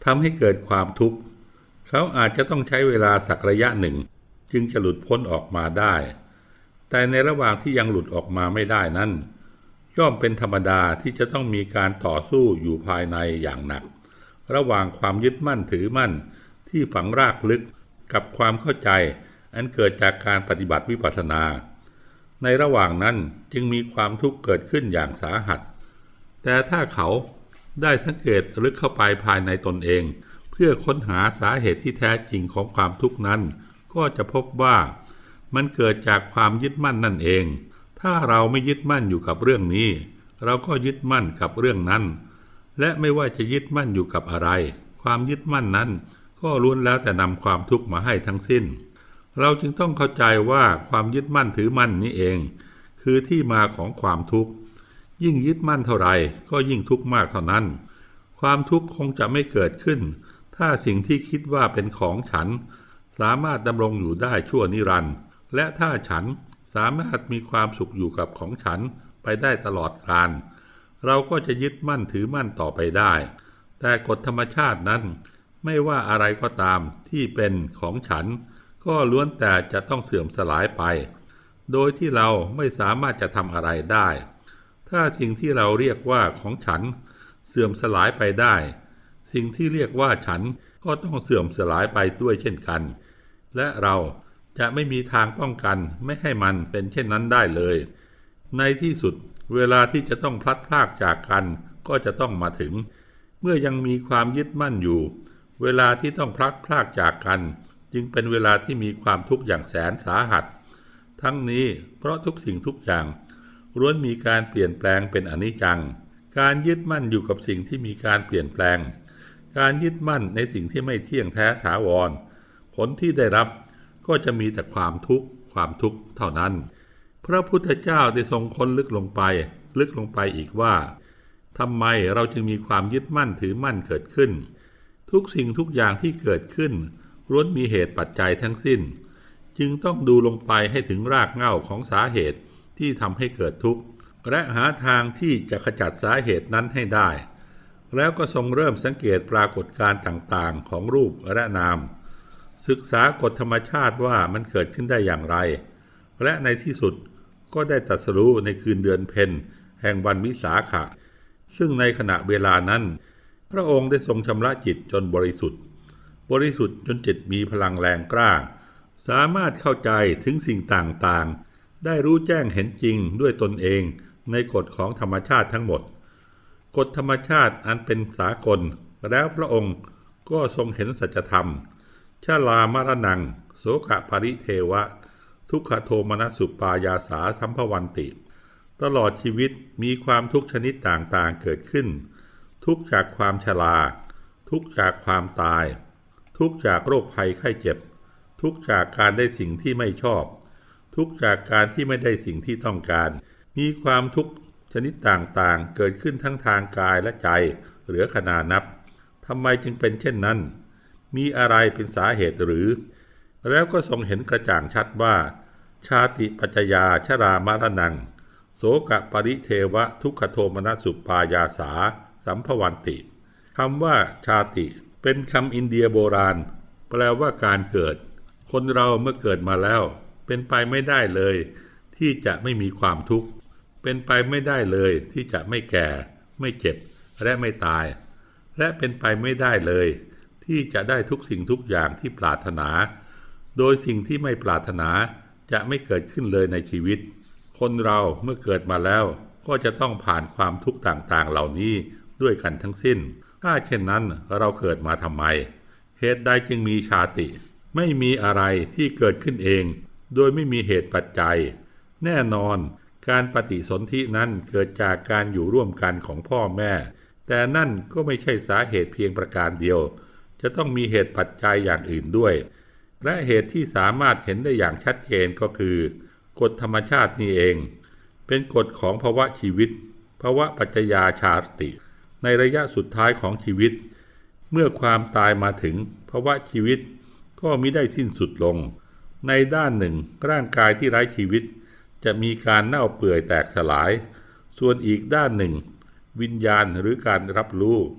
ทำให้เกิดความทุกข์เขาอาจจะต้องใช้เวลาสักระยะหนึ่งจึงจะหลุดพ้นออกมาได้แต่ในระหว่างที่ยังหลุดออกมาไม่ได้นั้นย่อมเป็นธรรมดาที่จะต้องมีการต่อสู้อยู่ภายในอย่างหนักระหว่างความยึดมั่นถือมั่นที่ฝังรากลึกกับความเข้าใจอันเกิดจากการปฏิบัติวิปัสสนาในระหว่างนั้นจึงมีความทุกข์เกิดขึ้นอย่างสาหัสแต่ถ้าเขาได้สังเกตลึกเข้าไปภายในตนเองเพื่อค้นหาสาเหตุที่แท้จริงของความทุกข์นั้นก็จะพบว่ามันเกิดจากความยึดมั่นนั่นเองถ้าเราไม่ยึดมั่นอยู่กับเรื่องนี้เราก็ยึดมั่นกับเรื่องนั้นและไม่ว่าจะยึดมั่นอยู่กับอะไรความยึดมั่นนั้นก็ล้วนแล้วแต่นำความทุกข์มาให้ทั้งสิ้นเราจึงต้องเข้าใจว่าความยึดมั่นถือมั่นนี้เองคือที่มาของความทุกข์ยิ่งยึดมั่นเท่าไรก็ยิ่งทุกข์มากเท่านั้นความทุกข์คงจะไม่เกิดขึ้นถ้าสิ่งที่คิดว่าเป็นของฉันสามารถดำรงอยู่ได้ชั่วนิรันดร์และถ้าฉันสามารถมีความสุขอยู่กับของฉันไปได้ตลอดกาลเราก็จะยึดมั่นถือมั่นต่อไปได้แต่กฎธรรมชาตินั้นไม่ว่าอะไรก็ตามที่เป็นของฉันก็ล้วนแต่จะต้องเสื่อมสลายไปโดยที่เราไม่สามารถจะทำอะไรได้ถ้าสิ่งที่เราเรียกว่าของฉันเสื่อมสลายไปได้สิ่งที่เรียกว่าฉันก็ต้องเสื่อมสลายไปด้วยเช่นกันและเราจะไม่มีทางป้องกันไม่ให้มันเป็นเช่นนั้นได้เลยในที่สุดเวลาที่จะต้องพลัดพรากจากกันก็จะต้องมาถึงเมื่อยังมีความยึดมั่นอยู่เวลาที่ต้องพลัดพรากจากกันจึงเป็นเวลาที่มีความทุกข์อย่างแสนสาหัสทั้งนี้เพราะทุกสิ่งทุกอย่างล้วนมีการเปลี่ยนแปลงเป็นอนิจจังการยึดมั่นอยู่กับสิ่งที่มีการเปลี่ยนแปลงการยึดมั่นในสิ่งที่ไม่เที่ยงแท้ถาวรผลที่ได้รับก็จะมีแต่ความทุกข์ความทุกข์เท่านั้นพระพุทธเจ้าได้ทรงค้นลึกลงไปลึกลงไปอีกว่าทำไมเราจึงมีความยึดมั่นถือมั่นเกิดขึ้นทุกสิ่งทุกอย่างที่เกิดขึ้นล้วนมีเหตุปัจจัยทั้งสิ้นจึงต้องดูลงไปให้ถึงรากเหง้าของสาเหตุที่ทำให้เกิดทุกข์และหาทางที่จะขจัดสาเหตุนั้นให้ได้แล้วก็ทรงเริ่มสังเกตปรากฏการณ์ต่างๆของรูปและนามศึกษากฎธรรมชาติว่ามันเกิดขึ้นได้อย่างไรและในที่สุดก็ได้ตรัสรู้ในคืนเดือนเพ็ญแห่งวันวิสาขะซึ่งในขณะเวลานั้นพระองค์ได้ทรงชำระจิตจนบริสุทธิ์บริสุทธิ์จนจิตมีพลังแรงกล้าสามารถเข้าใจถึงสิ่งต่างๆได้รู้แจ้งเห็นจริงด้วยตนเองในกฎของธรรมชาติทั้งหมดกฎธรรมชาติอันเป็นสากลแล้วพระองค์ก็ทรงเห็นสัจธรรมชลามรณังโสกปริเทวะทุกขโทมนัสสุปายาสาสัมภวันติตลอดชีวิตมีความทุกข์ชนิดต่างๆเกิดขึ้นทุกข์จากความชราทุกข์จากความตายทุกข์จากโรคภัยไข้เจ็บทุกข์จากการได้สิ่งที่ไม่ชอบทุกข์จากการที่ไม่ได้สิ่งที่ต้องการมีความทุกข์ชนิดต่างๆเกิดขึ้นทั้งทางกายและใจเหลือขนานับทำไมจึงเป็นเช่นนั้นมีอะไรเป็นสาเหตุหรือแล้วก็ทรงเห็นกระจ่างชัดว่าชาติปัจจยาชรามรณังโสกปริเทวะทุกขโทมนัสสุปายาสาสัมภวันติคำว่าชาติเป็นคำอินเดียโบราณแปลว่าการเกิดคนเราเมื่อเกิดมาแล้วเป็นไปไม่ได้เลยที่จะไม่มีความทุกข์เป็นไปไม่ได้เลยที่จะไม่แก่ไม่เจ็บและไม่ตายและเป็นไปไม่ได้เลยที่จะได้ทุกสิ่งทุกอย่างที่ปรารถนาโดยสิ่งที่ไม่ปรารถนาจะไม่เกิดขึ้นเลยในชีวิตคนเราเมื่อเกิดมาแล้วก็จะต้องผ่านความทุกข์ต่างๆเหล่านี้ด้วยกันทั้งสิ้นถ้าเช่นนั้นเราเกิดมาทำไมเหตุใดจึงมีชาติไม่มีอะไรที่เกิดขึ้นเองโดยไม่มีเหตุปัจจัยแน่นอนการปฏิสนธินั้นเกิดจากการอยู่ร่วมกันของพ่อแม่แต่นั่นก็ไม่ใช่สาเหตุเพียงประการเดียวจะต้องมีเหตุปัจจัยอย่างอื่นด้วยและเหตุที่สามารถเห็นได้อย่างชัดเจนก็คือกฎธรรมชาตินี่เองเป็นกฎของภาวะชีวิตภาวะปัจจยาชาติในระยะสุดท้ายของชีวิตเมื่อความตายมาถึงภาวะชีวิตก็มิได้สิ้นสุดลงในด้านหนึ่งร่างกายที่ไร้ชีวิตจะมีการเน่าเปื่อยแตกสลายส่วนอีกด้านหนึ่งวิญญาณหรือการรับรู้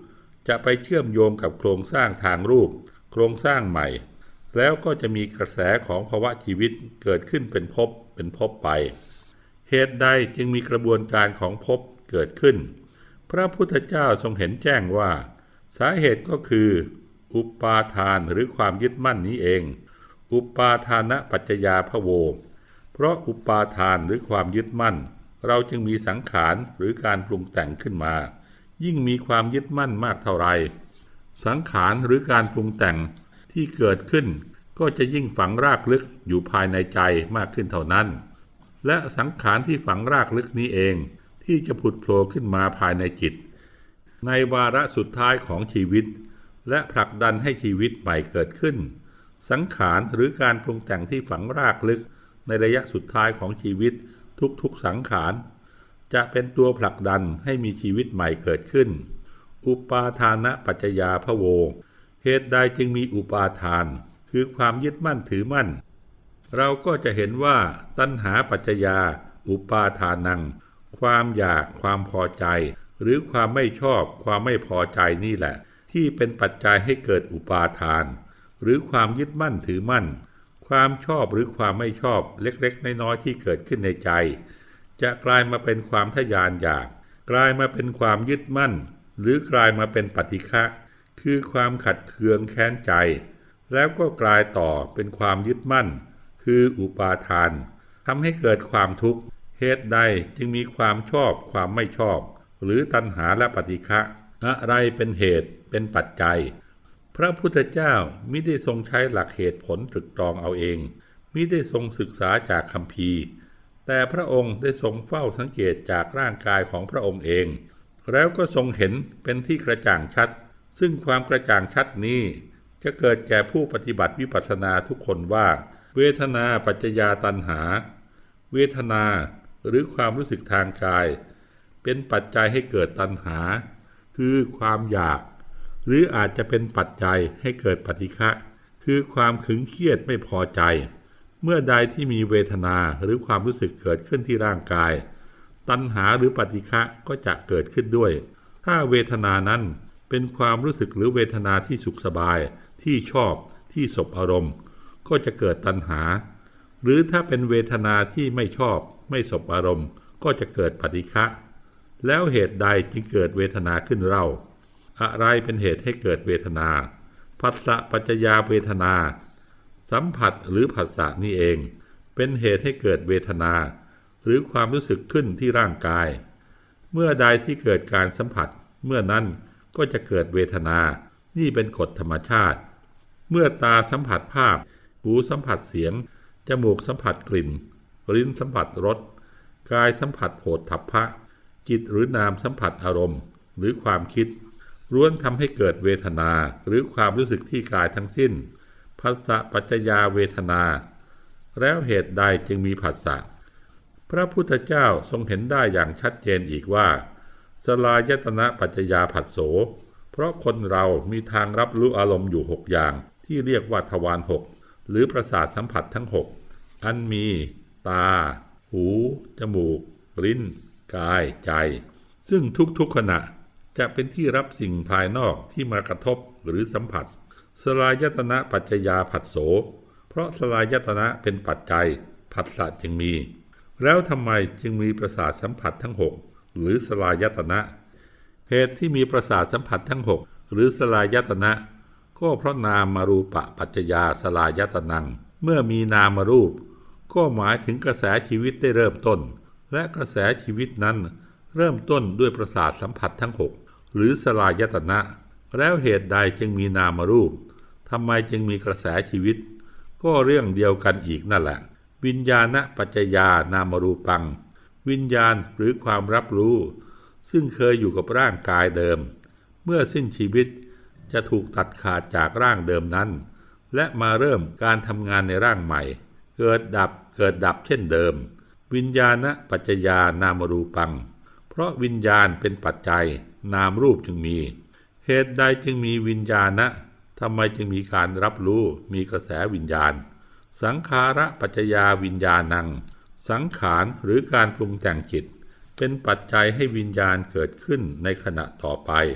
จะไปเชื่อมโยงกับโครงสร้างทางรูปโครงสร้างใหม่แล้วก็จะมีกระแสของภาวะชีวิตเกิดขึ้นเป็นภพเป็นภพไปเหตุใดจึงมีกระบวนการของภพเกิดขึ้นพระพุทธเจ้าทรงเห็นแจ้งว่าสาเหตุก็คืออุปาทานหรือความยึดมั่นนี้เองอุปาทานะปัจจยาภโวเพราะอุปาทานหรือความยึดมั่นเราจึงมีสังขารหรือการปรุงแต่งขึ้นมายิ่งมีความยึดมั่นมากเท่าไรสังขารหรือการปรุงแต่งที่เกิดขึ้นก็จะยิ่งฝังรากลึกอยู่ภายในใจมากขึ้นเท่านั้นและสังขารที่ฝังรากลึกนี้เองที่จะผุดโผล่ขึ้นมาภายในจิตในวาระสุดท้ายของชีวิตและผลักดันให้ชีวิตใหม่เกิดขึ้นสังขารหรือการปรุงแต่งที่ฝังรากลึกในระยะสุดท้ายของชีวิตทุกๆสังขารจะเป็นตัวผลักดันให้มีชีวิตใหม่เกิดขึ้นอุปาทานะปัจจยาภโวเหตุใดจึงมีอุปาทานคือความยึดมั่นถือมั่นเราก็จะเห็นว่าตัณหาปัจจยาอุปาทานังความอยากความพอใจหรือความไม่ชอบความไม่พอใจนี่แหละที่เป็นปัจจัยให้เกิดอุปาทานหรือความยึดมั่นถือมั่นความชอบหรือความไม่ชอบเล็กๆน้อยๆที่เกิดขึ้นในใจจะกลายมาเป็นความทะยานอยากกลายมาเป็นความยึดมั่นหรือกลายมาเป็นปฏิฆะคือความขัดเคืองแค้นใจแล้วก็กลายต่อเป็นความยึดมั่นคืออุปาทานทำให้เกิดความทุกข์เหตุใดจึงมีความชอบความไม่ชอบหรือตัณหาและปฏิฆะอะไรเป็นเหตุเป็นปัจจัยพระพุทธเจ้ามิได้ทรงใช้หลักเหตุผลตรึกตรองเอาเองมิได้ทรงศึกษาจากคัมภีร์แต่พระองค์ได้ทรงเฝ้าสังเกตจากร่างกายของพระองค์เองแล้วก็ทรงเห็นเป็นที่กระจ่างชัดซึ่งความกระจ่างชัดนี้จะเกิดแก่ผู้ปฏิบัติวิปัสสนาทุกคนว่าเวทนาปัจจยาตัณหาเวทนาหรือความรู้สึกทางกายเป็นปัจจัยให้เกิดตัณหาคือความอยากหรืออาจจะเป็นปัจจัยให้เกิดปฏิฆะคือความขึงเครียดไม่พอใจเมื่อใดที่มีเวทนาหรือความรู้สึกเกิดขึ้นที่ร่างกายตัณหาหรือปฏิฆะก็จะเกิดขึ้นด้วยถ้าเวทนานั้นเป็นความรู้สึกหรือเวทนาที่สุขสบายที่ชอบที่สบอารมณ์ก็จะเกิดตัณหาหรือถ้าเป็นเวทนาที่ไม่ชอบไม่สบอารมณ์ก็จะเกิดปฏิฆะแล้วเหตุใดจึงเกิดเวทนาขึ้นเล่าอะไรเป็นเหตุให้เกิดเวทนาผัสสะปัจจยาเวทนาสัมผัสหรือผัสสะนี่เองเป็นเหตุให้เกิดเวทนาหรือความรู้สึกขึ้นที่ร่างกายเมื่อใดที่เกิดการสัมผัสเมื่อนั้นก็จะเกิดเวทนานี่เป็นกฎธรรมชาติเมื่อตาสัมผัสภาพหูสัมผัสเสียงจมูกสัมผัสกลิ่นลิ้นสัมผัสรสกายสัมผัสโผฏฐัพพะจิตหรือนามสัมผัสอารมณ์หรือความคิดล้วนทำให้เกิดเวทนาหรือความรู้สึกที่กายทั้งสิ้นผัสสะปัจจยาเวทนาแล้วเหตุใดจึงมีผัสสะพระพุทธเจ้าทรงเห็นได้อย่างชัดเจนอีกว่าสลายตนะปัจจยาผัสโสเพราะคนเรามีทางรับรู้อารมณ์อยู่หกอย่างที่เรียกว่าทวารหกหรือประสาทสัมผัสทั้งหกอันมีตาหูจมูกลิ้นกายใจซึ่งทุกๆขณะจะเป็นที่รับสิ่งภายนอกที่มากระทบหรือสัมผัสสลายตนะปัจจยาผัสโสเพราะสลายตนะเป็นปัจจัยผัสสะจึงมีแล้วทำไมจึงมีประสาทสัมผัสทั้งหกหรือสลายตนะเหตุที่มีประสาทสัมผัสทั้งหกหรือสลายตนะก็เพราะนามรูปะปัจจยาสลายตนังเมื่อมีนามรูปก็หมายถึงกระแสชีวิตได้เริ่มต้นและกระแสชีวิตนั้นเริ่มต้นด้วยประสาทสัมผัสทั้งหกหรือสลายตนะแล้วเหตุใดจึงมีนามรูปทำไมจึงมีกระแสชีวิตก็เรื่องเดียวกันอีกนั่นแหละวิญญาณปัจจยานามรูปังวิญญาณหรือความรับรู้ซึ่งเคยอยู่กับร่างกายเดิมเมื่อสิ้นชีวิตจะถูกตัดขาดจากร่างเดิมนั้นและมาเริ่มการทำงานในร่างใหม่เกิดดับเกิดดับเช่นเดิมวิญญาณปัจจยานามรูปังเพราะวิญญาณเป็นปัจจัยนามรูปจึงมีเหตุใดจึงมีวิญญาณทำไมจึงมีการรับรู้มีกระแสวิญญาณสังขาระปัจจยาวิญญาณังสังขารหรือการปรุงแต่งจิตเป็นปัจจัยให้วิญญาณเกิดขึ้นในขณะต่อไปส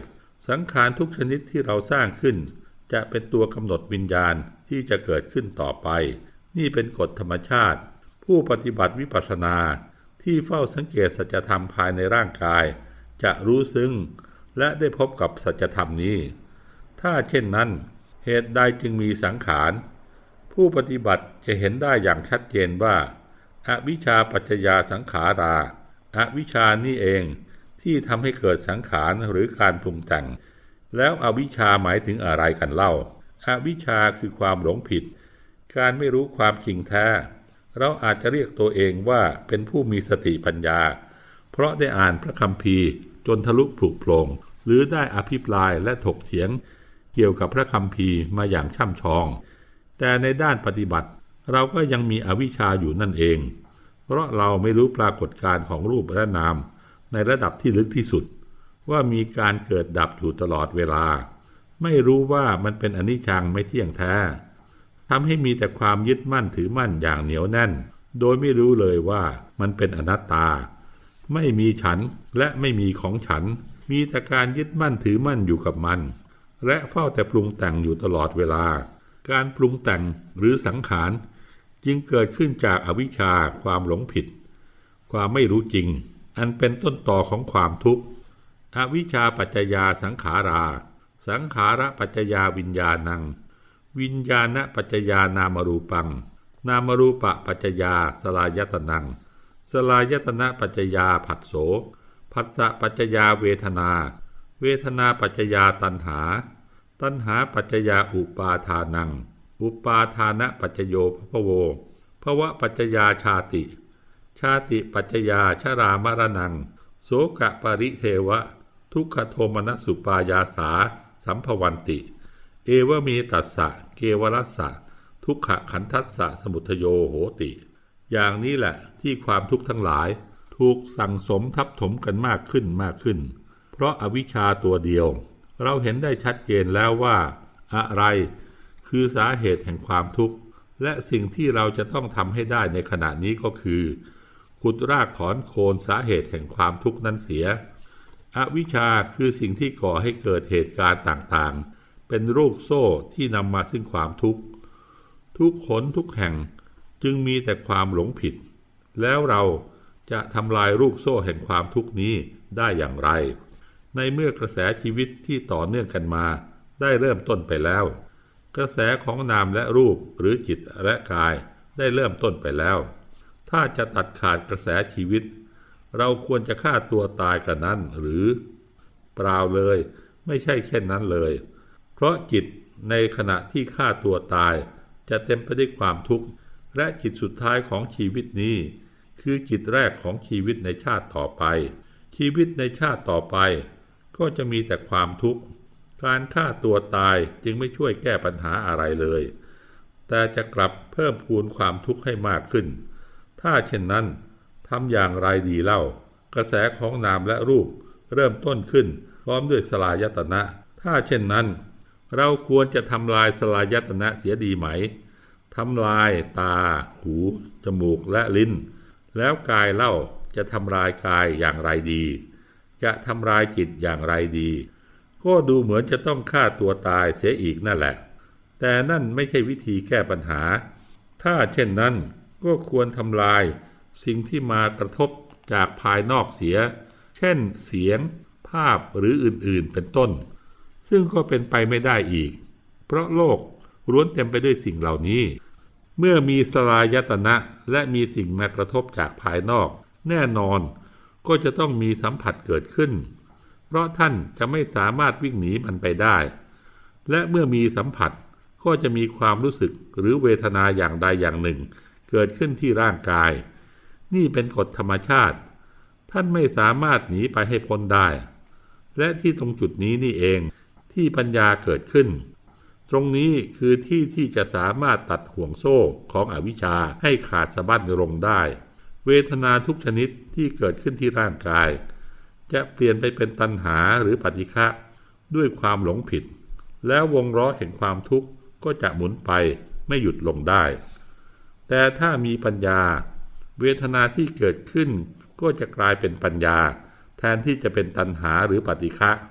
สังขารทุกชนิดที่เราสร้างขึ้นจะเป็นตัวกำหนดวิญญาณที่จะเกิดขึ้นต่อไปนี่เป็นกฎธรรมชาติผู้ปฏิบัติวิปัสสนาที่เฝ้าสังเกตสัจธรรมภายในร่างกายจะรู้ซึ้งและได้พบกับสัจธรรมนี้ถ้าเช่นนั้นเหตุใดจึงมีสังขารผู้ปฏิบัติจะเห็นได้อย่างชัดเจนว่าอวิชชาปัจจยาสังขาราอวิชชานี่เองที่ทำให้เกิดสังขารหรือการปรุงแต่งแล้วอวิชชาหมายถึงอะไรกันเล่าอวิชชาคือความหลงผิดการไม่รู้ความจริงแท้เราอาจจะเรียกตัวเองว่าเป็นผู้มีสติปัญญาเพราะได้อ่านพระคัมภีร์จนทะลุผุโปร่งหรือได้อภิปรายและถกเถียงเกี่ยวกับพระคัมภีร์มาอย่างช่ำชองแต่ในด้านปฏิบัติเราก็ยังมีอวิชชาอยู่นั่นเองเพราะเราไม่รู้ปรากฏการณ์ของรูปและนามในระดับที่ลึกที่สุดว่ามีการเกิดดับอยู่ตลอดเวลาไม่รู้ว่ามันเป็นอนิจจังไม่เที่ยงแท้ทำให้มีแต่ความยึดมั่นถือมั่นอย่างเหนียวแน่นโดยไม่รู้เลยว่ามันเป็นอนัตตาไม่มีฉันและไม่มีของฉันมีแต่การยึดมั่นถือมั่นอยู่กับมันและเฝ้าแต่ปรุงแต่งอยู่ตลอดเวลาการปรุงแต่งหรือสังขารจึงเกิดขึ้นจากอวิชชาความหลงผิดความไม่รู้จริงอันเป็นต้นตอของความทุกข์อวิชชาปัจจยาสังขาราสังขาระปัจจยาวิญญาณังวิญญาณปัจจยานามรูปังนามรูปปัจจยาสลายตนังสลายตนะปัจจยาผัสโสผัสสะปัจจยาเวทนาเวทนาปัจจยาตัณหาตัณหาปัจจยาอุปาทานังอุปาทานะปัจจโยภโวภวะปัจจยาชาติชาติปัจจยาชรามรณังโสกะปริเทวะทุกขโทมนัสสุปายาสาสัมภวันติเอวมีตัสสะเกวรัสสะทุกขขันธัสสะสมุทโยโหติอย่างนี้แหละที่ความทุกข์ทั้งหลายถูกสั่งสมทับถมกันมากขึ้นมากขึ้นเพราะอวิชชาตัวเดียวเราเห็นได้ชัดเจนแล้วว่าอะไรคือสาเหตุแห่งความทุกข์และสิ่งที่เราจะต้องทำให้ได้ในขณะนี้ก็คือขุดรากถอนโคนสาเหตุแห่งความทุกข์นั้นเสียอวิชชาคือสิ่งที่ก่อให้เกิดเหตุการณ์ต่างๆเป็นลูกโซ่ที่นำมาซึ่งความทุกข์ทุกหนทุกแห่งจึงมีแต่ความหลงผิดแล้วเราจะทำลายลูกโซ่แห่งความทุกข์นี้ได้อย่างไรในเมื่อกระแสชีวิตที่ต่อเนื่องกันมาได้เริ่มต้นไปแล้วกระแสของนามและรูปหรือจิตและกายได้เริ่มต้นไปแล้วถ้าจะตัดขาดกระแสชีวิตเราควรจะฆ่าตัวตายกันนั้นหรือเปล่าเลยไม่ใช่เช่นนั้นเลยเพราะจิตในขณะที่ฆ่าตัวตายจะเต็มไปด้วยความทุกข์และจิตสุดท้ายของชีวิตนี้คือจิตแรกของชีวิตในชาติต่อไปชีวิตในชาติต่อไปก็จะมีแต่ความทุกข์การฆ่าตัวตายจึงไม่ช่วยแก้ปัญหาอะไรเลยแต่จะกลับเพิ่มพูนความทุกข์ให้มากขึ้นถ้าเช่นนั้นทำอย่างไรดีเล่ากระแสของนามและรูปเริ่มต้นขึ้นพร้อมด้วยสลายตนะถ้าเช่นนั้นเราควรจะทำลายสลายตนะเสียดีไหมทำลายตาหูจมูกและลิ้นแล้วกายเล่าจะทำลายกายอย่างไรดีจะทำลายจิตอย่างไรดีก็ดูเหมือนจะต้องฆ่าตัวตายเสียอีกนั่นแหละแต่นั่นไม่ใช่วิธีแก้ปัญหาถ้าเช่นนั้นก็ควรทำลายสิ่งที่มากระทบจากภายนอกเสียเช่นเสียงภาพหรืออื่นๆเป็นต้นซึ่งก็เป็นไปไม่ได้อีกเพราะโลกล้วนเต็มไปด้วยสิ่งเหล่านี้เมื่อมีสลายตนะและมีสิ่งมากระทบจากภายนอกแน่นอนก็จะต้องมีสัมผัสเกิดขึ้นเพราะท่านจะไม่สามารถวิ่งหนีมันไปได้และเมื่อมีสัมผัสก็จะมีความรู้สึกหรือเวทนาอย่างใดอย่างหนึ่งเกิดขึ้นที่ร่างกายนี่เป็นกฎธรรมชาติท่านไม่สามารถหนีไปให้พ้นได้และที่ตรงจุดนี้นี่เองที่ปัญญาเกิดขึ้นตรงนี้คือที่ที่จะสามารถตัดห่วงโซ่ของอวิชชาให้ขาดสะบั้นลงได้เวทนาทุกชนิดที่เกิดขึ้นที่ร่างกายจะเปลี่ยนไปเป็นตัณหาหรือปฏิฆะด้วยความหลงผิดแล้ววงล้อแห่งความทุกข์ก็จะหมุนไปไม่หยุดลงได้แต่ถ้ามีปัญญาเวทนาที่เกิดขึ้นก็จะกลายเป็นปัญญาแทนที่จะเป็นตัณหาหรือปฏิฆะ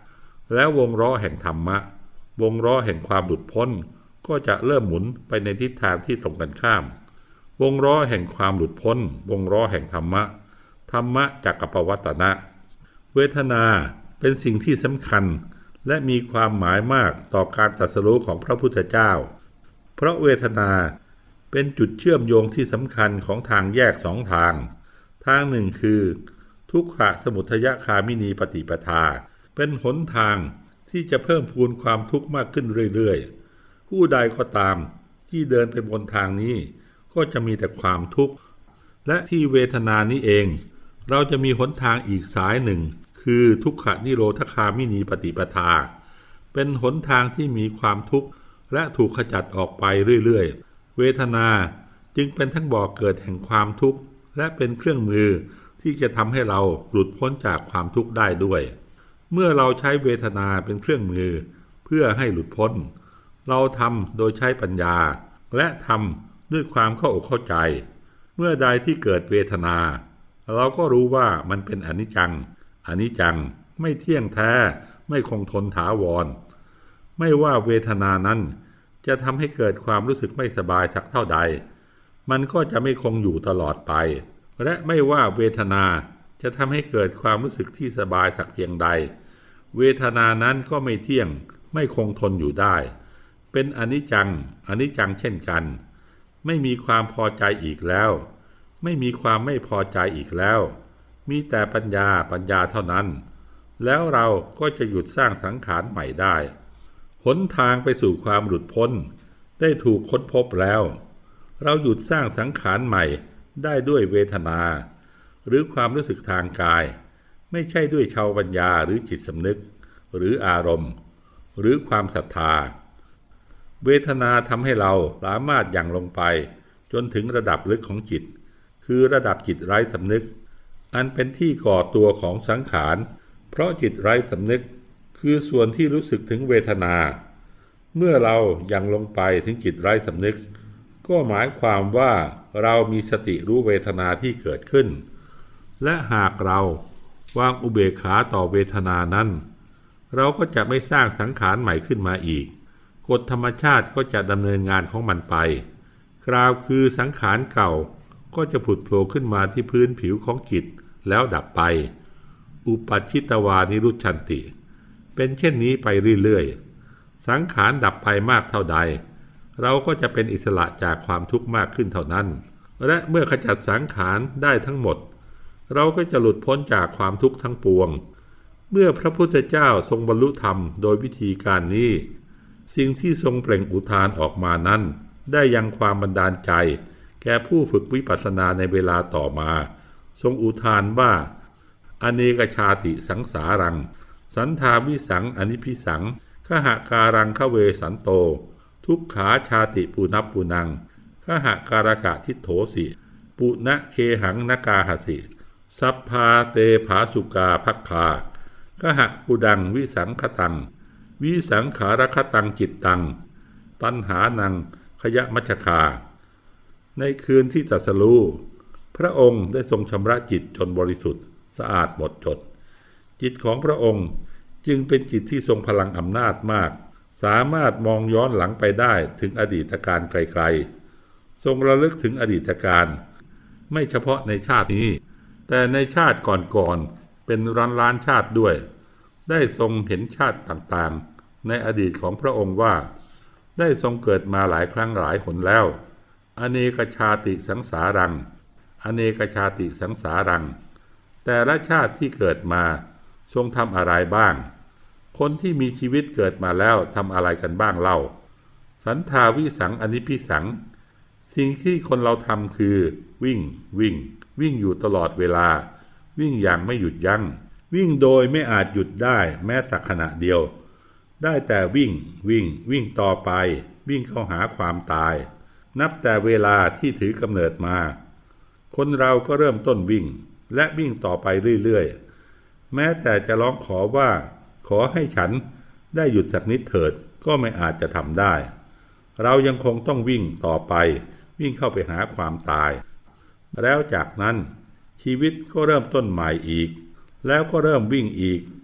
แล้ววงล้อแห่งธรรมะวงล้อแห่งความหลุดพ้นก็จะเริ่มหมุนไปในทิศทางที่ตรงกันข้ามวงล้อแห่งความหลุดพ้นวงล้อแห่งธรรมะธรรมะจักรปวัตนะเวทนาเป็นสิ่งที่สำคัญและมีความหมายมากต่อการตรัสรู้ของพระพุทธเจ้าเพราะเวทนาเป็นจุดเชื่อมโยงที่สำคัญของทางแยกสองทางทางหนึ่งคือทุกขสมุทัยคามินีปฏิปทาเป็นหนทางที่จะเพิ่มพูนความทุกข์มากขึ้นเรื่อยๆผู้ใดก็ตามที่เดินไปบนทางนี้ก็จะมีแต่ความทุกข์และที่เวทนานี้เองเราจะมีหนทางอีกสายหนึ่งคือทุกขนิโรธคามินีปฏิปทาเป็นหนทางที่มีความทุกข์และถูกขจัดออกไปเรื่อยๆเวทนาจึงเป็นทั้งบ่อเกิดแห่งความทุกข์และเป็นเครื่องมือที่จะทำให้เราหลุดพ้นจากความทุกข์ได้ด้วยเมื่อเราใช้เวทนาเป็นเครื่องมือเพื่อให้หลุดพ้นเราทำโดยใช้ปัญญาและทำด้วยความเข้าอกเข้าใจเมื่อใดที่เกิดเวทนาเราก็รู้ว่ามันเป็นอนิจจังอนิจจังไม่เที่ยงแท้ไม่คงทนถาวรไม่ว่าเวทนานั้นจะทำให้เกิดความรู้สึกไม่สบายสักเท่าใดมันก็จะไม่คงอยู่ตลอดไปและไม่ว่าเวทนาจะทำให้เกิดความรู้สึกที่สบายสักเพียงใดเวทนานั้นก็ไม่เที่ยงไม่คงทนอยู่ได้เป็นอนิจจังอนิจจังเช่นกันไม่มีความพอใจอีกแล้วไม่มีความไม่พอใจอีกแล้วมีแต่ปัญญาปัญญาเท่านั้นแล้วเราก็จะหยุดสร้างสังขารใหม่ได้หนทางไปสู่ความหลุดพ้นได้ถูกค้นพบแล้วเราหยุดสร้างสังขารใหม่ได้ด้วยเวทนาหรือความรู้สึกทางกายไม่ใช่ด้วยชาวปัญญาหรือจิตสำนึกหรืออารมณ์หรือความศรัทธาเวทนาทำให้เราสามารถยั่งลงไปจนถึงระดับลึกของจิตคือระดับจิตไร้สำนึกอันเป็นที่ก่อตัวของสังขารเพราะจิตไร้สำนึกคือส่วนที่รู้สึกถึงเวทนาเมื่อเรายั่งลงไปถึงจิตไร้สำนึกก็หมายความว่าเรามีสติรู้เวทนาที่เกิดขึ้นและหากเราวางอุเบกขาต่อเวทนานั้นเราก็จะไม่สร้างสังขารใหม่ขึ้นมาอีกกฎธรรมชาติก็จะดำเนินงานของมันไปกล่าวคือสังขารเก่าก็จะผุดโผล่ขึ้นมาที่พื้นผิวของจิตแล้วดับไปอุปัชชิตวานิรุชชันติเป็นเช่นนี้ไปเรื่อยๆสังขารดับไปมากเท่าใดเราก็จะเป็นอิสระจากความทุกข์มากขึ้นเท่านั้นและเมื่อขจัดสังขารได้ทั้งหมดเราก็จะหลุดพ้นจากความทุกข์ทั้งปวงเมื่อพระพุทธเจ้าทรงบรรลุธรรมโดยวิธีการนี้สิ่งที่ทรงเปล่งอุทานออกมานั้นได้ยังความบันดาลใจแก่ผู้ฝึกวิปัสสนาในเวลาต่อมาทรงอุทานว่าอเนกชาติสังสารังสันทาวิสังอนิพิสังขหการังขเวสันโตทุกขาชาติปุนับปุนังขหการกะทิโถสิปุณะเคหังนกาหสิสัพพาเตภาสุกาภัคคาขหปุดังวิสังคตังวิสังขารคตังจิตตังตัณหานังขยมัชฌคาในคืนที่ตรัสรู้พระองค์ได้ทรงชำระจิตจนบริสุทธิ์สะอาดหมดจดจิตของพระองค์จึงเป็นจิตที่ทรงพลังอำนาจมากสามารถมองย้อนหลังไปได้ถึงอดีตการไกลๆทรงระลึกถึงอดีตการไม่เฉพาะในชาตินี้แต่ในชาติก่อนๆเป็นล้านล้านชาติด้วยได้ทรงเห็นชาติต่างๆในอดีตของพระองค์ว่าได้ทรงเกิดมาหลายครั้งหลายหนแล้วอเนกชาติสังสารังอเนกชาติสังสารังแต่ละชาติที่เกิดมาทรงทำอะไรบ้างคนที่มีชีวิตเกิดมาแล้วทำอะไรกันบ้างเล่าสันทาวิสังอนิพิสังสิ่งที่คนเราทำคือวิ่งวิ่งวิ่งอยู่ตลอดเวลาวิ่งอย่างไม่หยุดยั้งวิ่งโดยไม่อาจหยุดได้แม้สักขณะเดียวได้แต่วิ่งวิ่งวิ่งต่อไปวิ่งเข้าหาความตายนับแต่เวลาที่ถือกำเนิดมาคนเราก็เริ่มต้นวิ่งและวิ่งต่อไปเรื่อยๆแม้แต่จะร้องขอว่าขอให้ฉันได้หยุดสักนิดเถิดก็ไม่อาจจะทำได้เรายังคงต้องวิ่งต่อไปวิ่งเข้าไปหาความตายแล้วจากนั้นชีวิตก็เริ่มต้นใหม่อีกแล้วก็เริ่มวิ่งอีก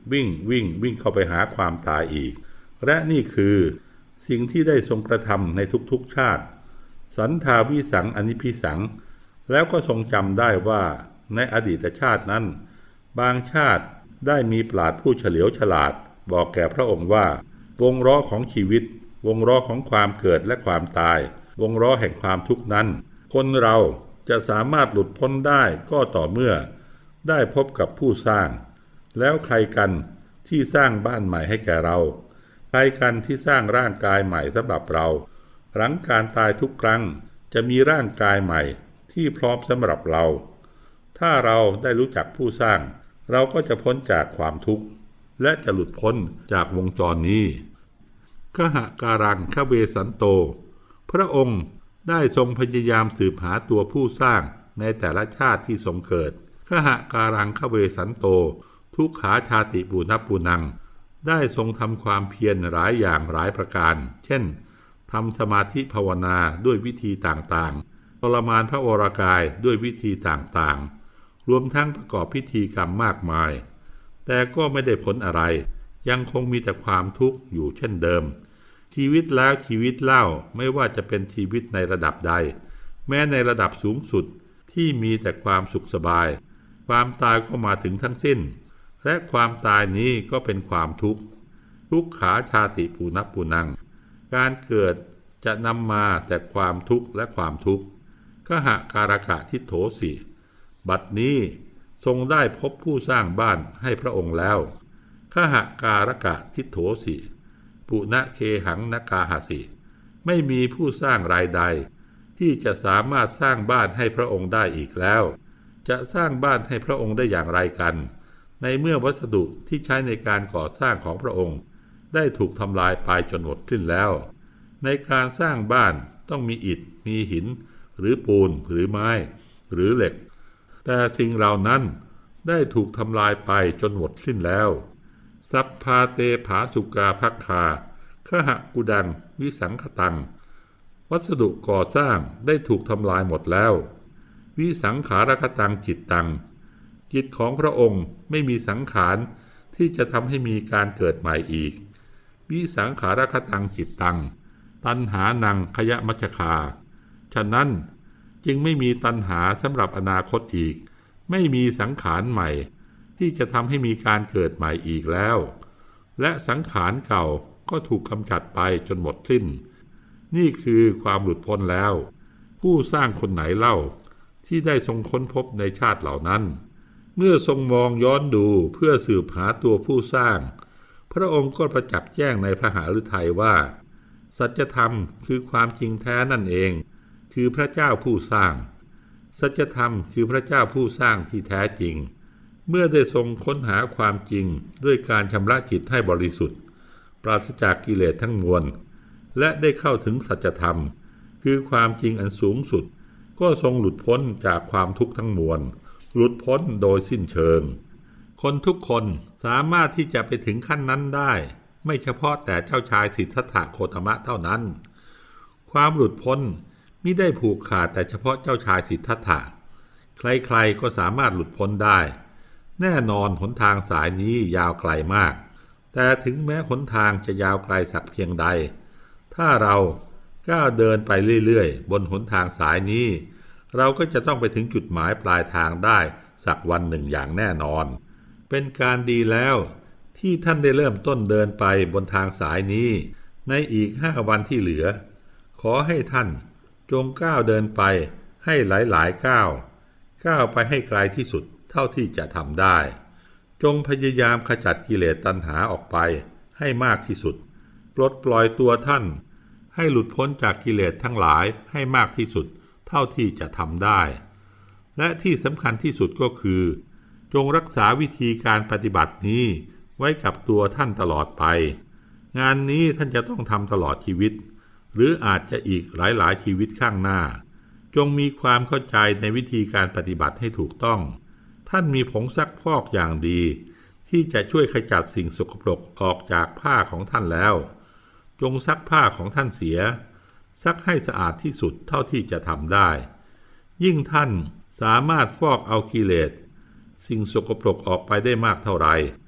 วิ่งวิ่งวิ่งเข้าไปหาความตายอีกและนี่คือสิ่งที่ได้ทรงกระทำในทุกๆชาติสันทาวิสังอนิพิสังแล้วก็ทรงจำได้ว่าในอดีตชาตินั้นบางชาติได้มีปราชญ์ผู้เฉลียวฉลาดบอกแก่พระองค์ว่าวงล้อของชีวิตวงล้อของความเกิดและความตายวงล้อแห่งความทุกข์นั้นคนเราจะสามารถหลุดพ้นได้ก็ต่อเมื่อได้พบกับผู้สร้างแล้วใครกันที่สร้างบ้านใหม่ให้แก่เราใครกันที่สร้างร่างกายใหม่สำหรับเราหลังการตายทุกครั้งจะมีร่างกายใหม่ที่พร้อมสำหรับเราถ้าเราได้รู้จักผู้สร้างเราก็จะพ้นจากความทุกข์และจะหลุดพ้นจากวงจรนี้ขหการังคเวสันโตพระองค์ได้ทรงพยายามสืบหาตัวผู้สร้างในแต่ละชาติที่ทรงเกิดขหการังคเวสันโตทุกขาชาติปุณปุนังได้ทรงทำความเพียรหลายอย่างหลายประการเช่นทำสมาธิภาวนาด้วยวิธีต่างๆทรมานพระวรกายด้วยวิธีต่างๆรวมทั้งประกอบพิธีกรรมมากมายแต่ก็ไม่ได้ผลอะไรยังคงมีแต่ความทุกข์อยู่เช่นเดิมชีวิตแล้วชีวิตเล่าไม่ว่าจะเป็นชีวิตในระดับใดแม้ในระดับสูงสุดที่มีแต่ความสุขสบายความตายก็มาถึงทั้งสิ้นและความตายนี้ก็เป็นความทุกข์ทุกขาชาติปุณปุนังการเกิดจะนำมาแต่ความทุกข์และความทุกข์ขหการกะทิโถสิบัดนี้ทรงได้พบผู้สร้างบ้านให้พระองค์แล้วขหการกะทิโถสิปุณเคหังนกาหสิไม่มีผู้สร้างรายใดที่จะสามารถสร้างบ้านให้พระองค์ได้อีกแล้วจะสร้างบ้านให้พระองค์ได้อย่างไรกันในเมื่อวัสดุที่ใช้ในการก่อสร้างของพระองค์ได้ถูกทำลายไปจนหมดสิ้นแล้วในการสร้างบ้านต้องมีอิฐมีหินหรือปูนหรือไม้หรือเหล็กแต่สิ่งเหล่านั้นได้ถูกทำลายไปจนหมดสิ้นแล้วสัพพาเตผาสุกาภัคคาขหกุดังวิสังขตังวัสดุก่อสร้างได้ถูกทำลายหมดแล้ววิสังขารคตังจิตตังจิตของพระองค์ไม่มีสังขารที่จะทำให้มีการเกิดใหม่อีกวิสังขารคตังจิตตังตัณหานังขยมัชคาฉะนั้นจึงไม่มีตัณหาสำหรับอนาคตอีกไม่มีสังขารใหม่ที่จะทำให้มีการเกิดใหม่อีกแล้วและสังขารเก่าก็ถูกกำจัดไปจนหมดสิ้นนี่คือความหลุดพ้นแล้วผู้สร้างคนไหนเล่าที่ได้ทรงค้นพบในชาติเหล่านั้นเมื่อทรงมองย้อนดูเพื่อสืบหาตัวผู้สร้างพระองค์ก็ประจักษ์แจ้งในพระหฤทัยว่าสัจธรรมคือความจริงแท้นั่นเองคือพระเจ้าผู้สร้างสัจธรรมคือพระเจ้าผู้สร้างที่แท้จริงเมื่อได้ทรงค้นหาความจริงด้วยการชำระจิตให้บริสุทธิ์ปราศจากกิเลสทั้งมวลและได้เข้าถึงสัจธรรมคือความจริงอันสูงสุดก็ทรงหลุดพ้นจากความทุกข์ทั้งมวลหลุดพ้นโดยสิ้นเชิงคนทุกคนสามารถที่จะไปถึงขั้นนั้นได้ไม่เฉพาะแต่เจ้าชายสิทธัตถะโคตมะเท่านั้นความหลุดพ้นมิได้ผูกขาดแต่เฉพาะเจ้าชายสิทธัตถะใครๆก็สามารถหลุดพ้นได้แน่นอนหนทางสายนี้ยาวไกลมากแต่ถึงแม้หนทางจะยาวไกลสักเพียงใดถ้าเราก้าวเดินไปเรื่อยๆบนหนทางสายนี้เราก็จะต้องไปถึงจุดหมายปลายทางได้สักวันหนึ่งอย่างแน่นอนเป็นการดีแล้วที่ท่านได้เริ่มต้นเดินไปบนทางสายนี้ในอีกห้าวันที่เหลือขอให้ท่านจงก้าวเดินไปให้หลายๆก้าวก้าวไปให้ไกลที่สุดเท่าที่จะทำได้จงพยายามขจัดกิเลสตัณหาออกไปให้มากที่สุดปลดปล่อยตัวท่านให้หลุดพ้นจากกิเลสทั้งหลายให้มากที่สุดเท่าที่จะทำได้และที่สำคัญที่สุดก็คือจงรักษาวิธีการปฏิบัตินี้ไว้กับตัวท่านตลอดไปงานนี้ท่านจะต้องทำตลอดชีวิตหรืออาจจะอีกหลายๆชีวิตข้างหน้าจงมีความเข้าใจในวิธีการปฏิบัติให้ถูกต้องท่านมีผงซักพอกอย่างดีที่จะช่วยขจัดสิ่งสกปรกออกจากผ้าของท่านแล้วจงซักผ้าของท่านเสียซักให้สะอาดที่สุดเท่าที่จะทำได้ยิ่งท่านสามารถฟอกเอากิเลสสิ่งสกปรกออกไปได้มากเท่าไร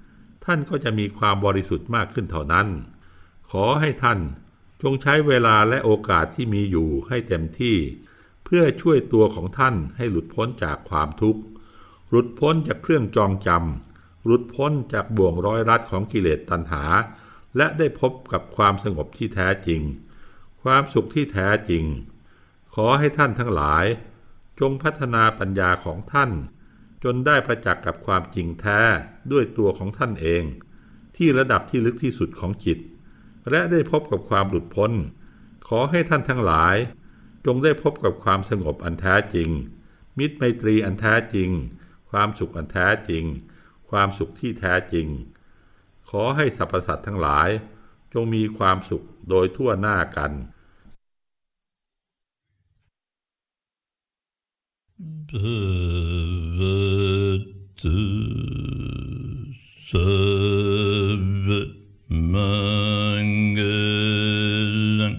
ท่านก็จะมีความบริสุทธิ์มากขึ้นเท่านั้นขอให้ท่านจงใช้เวลาและโอกาสที่มีอยู่ให้เต็มที่เพื่อช่วยตัวของท่านให้หลุดพ้นจากความทุกข์หลุดพ้นจากเครื่องจองจำหลุดพ้นจากบ่วงร้อยรัดของกิเลสตัณหาและได้พบกับความสงบที่แท้จริงความสุขที่แท้จริงขอให้ท่านทั้งหลายจงพัฒนาปัญญาของท่านจนได้ประจักษ์กับความจริงแท้ด้วยตัวของท่านเองที่ระดับที่ลึกที่สุดของจิตและได้พบกับความหลุดพ้นขอให้ท่านทั้งหลายจงได้พบกับความสงบอันแท้จริงมิตรไมตรีอันแท้จริงความสุขอันแท้จริงความสุขที่แท้จริงขอให้สรรพสัตว์ทั้งหลายจงมีความสุขโดยทั่วหน้ากัน Bhagavata Sarvamangalam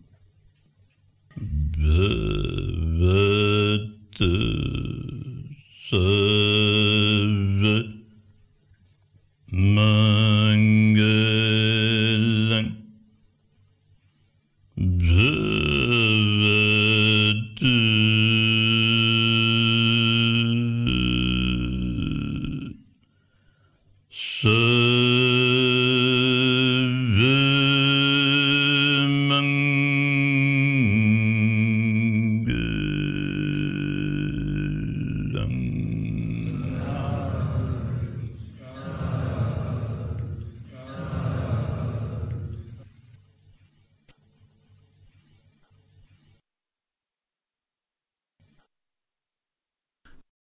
Bhagavata Sarvamangalam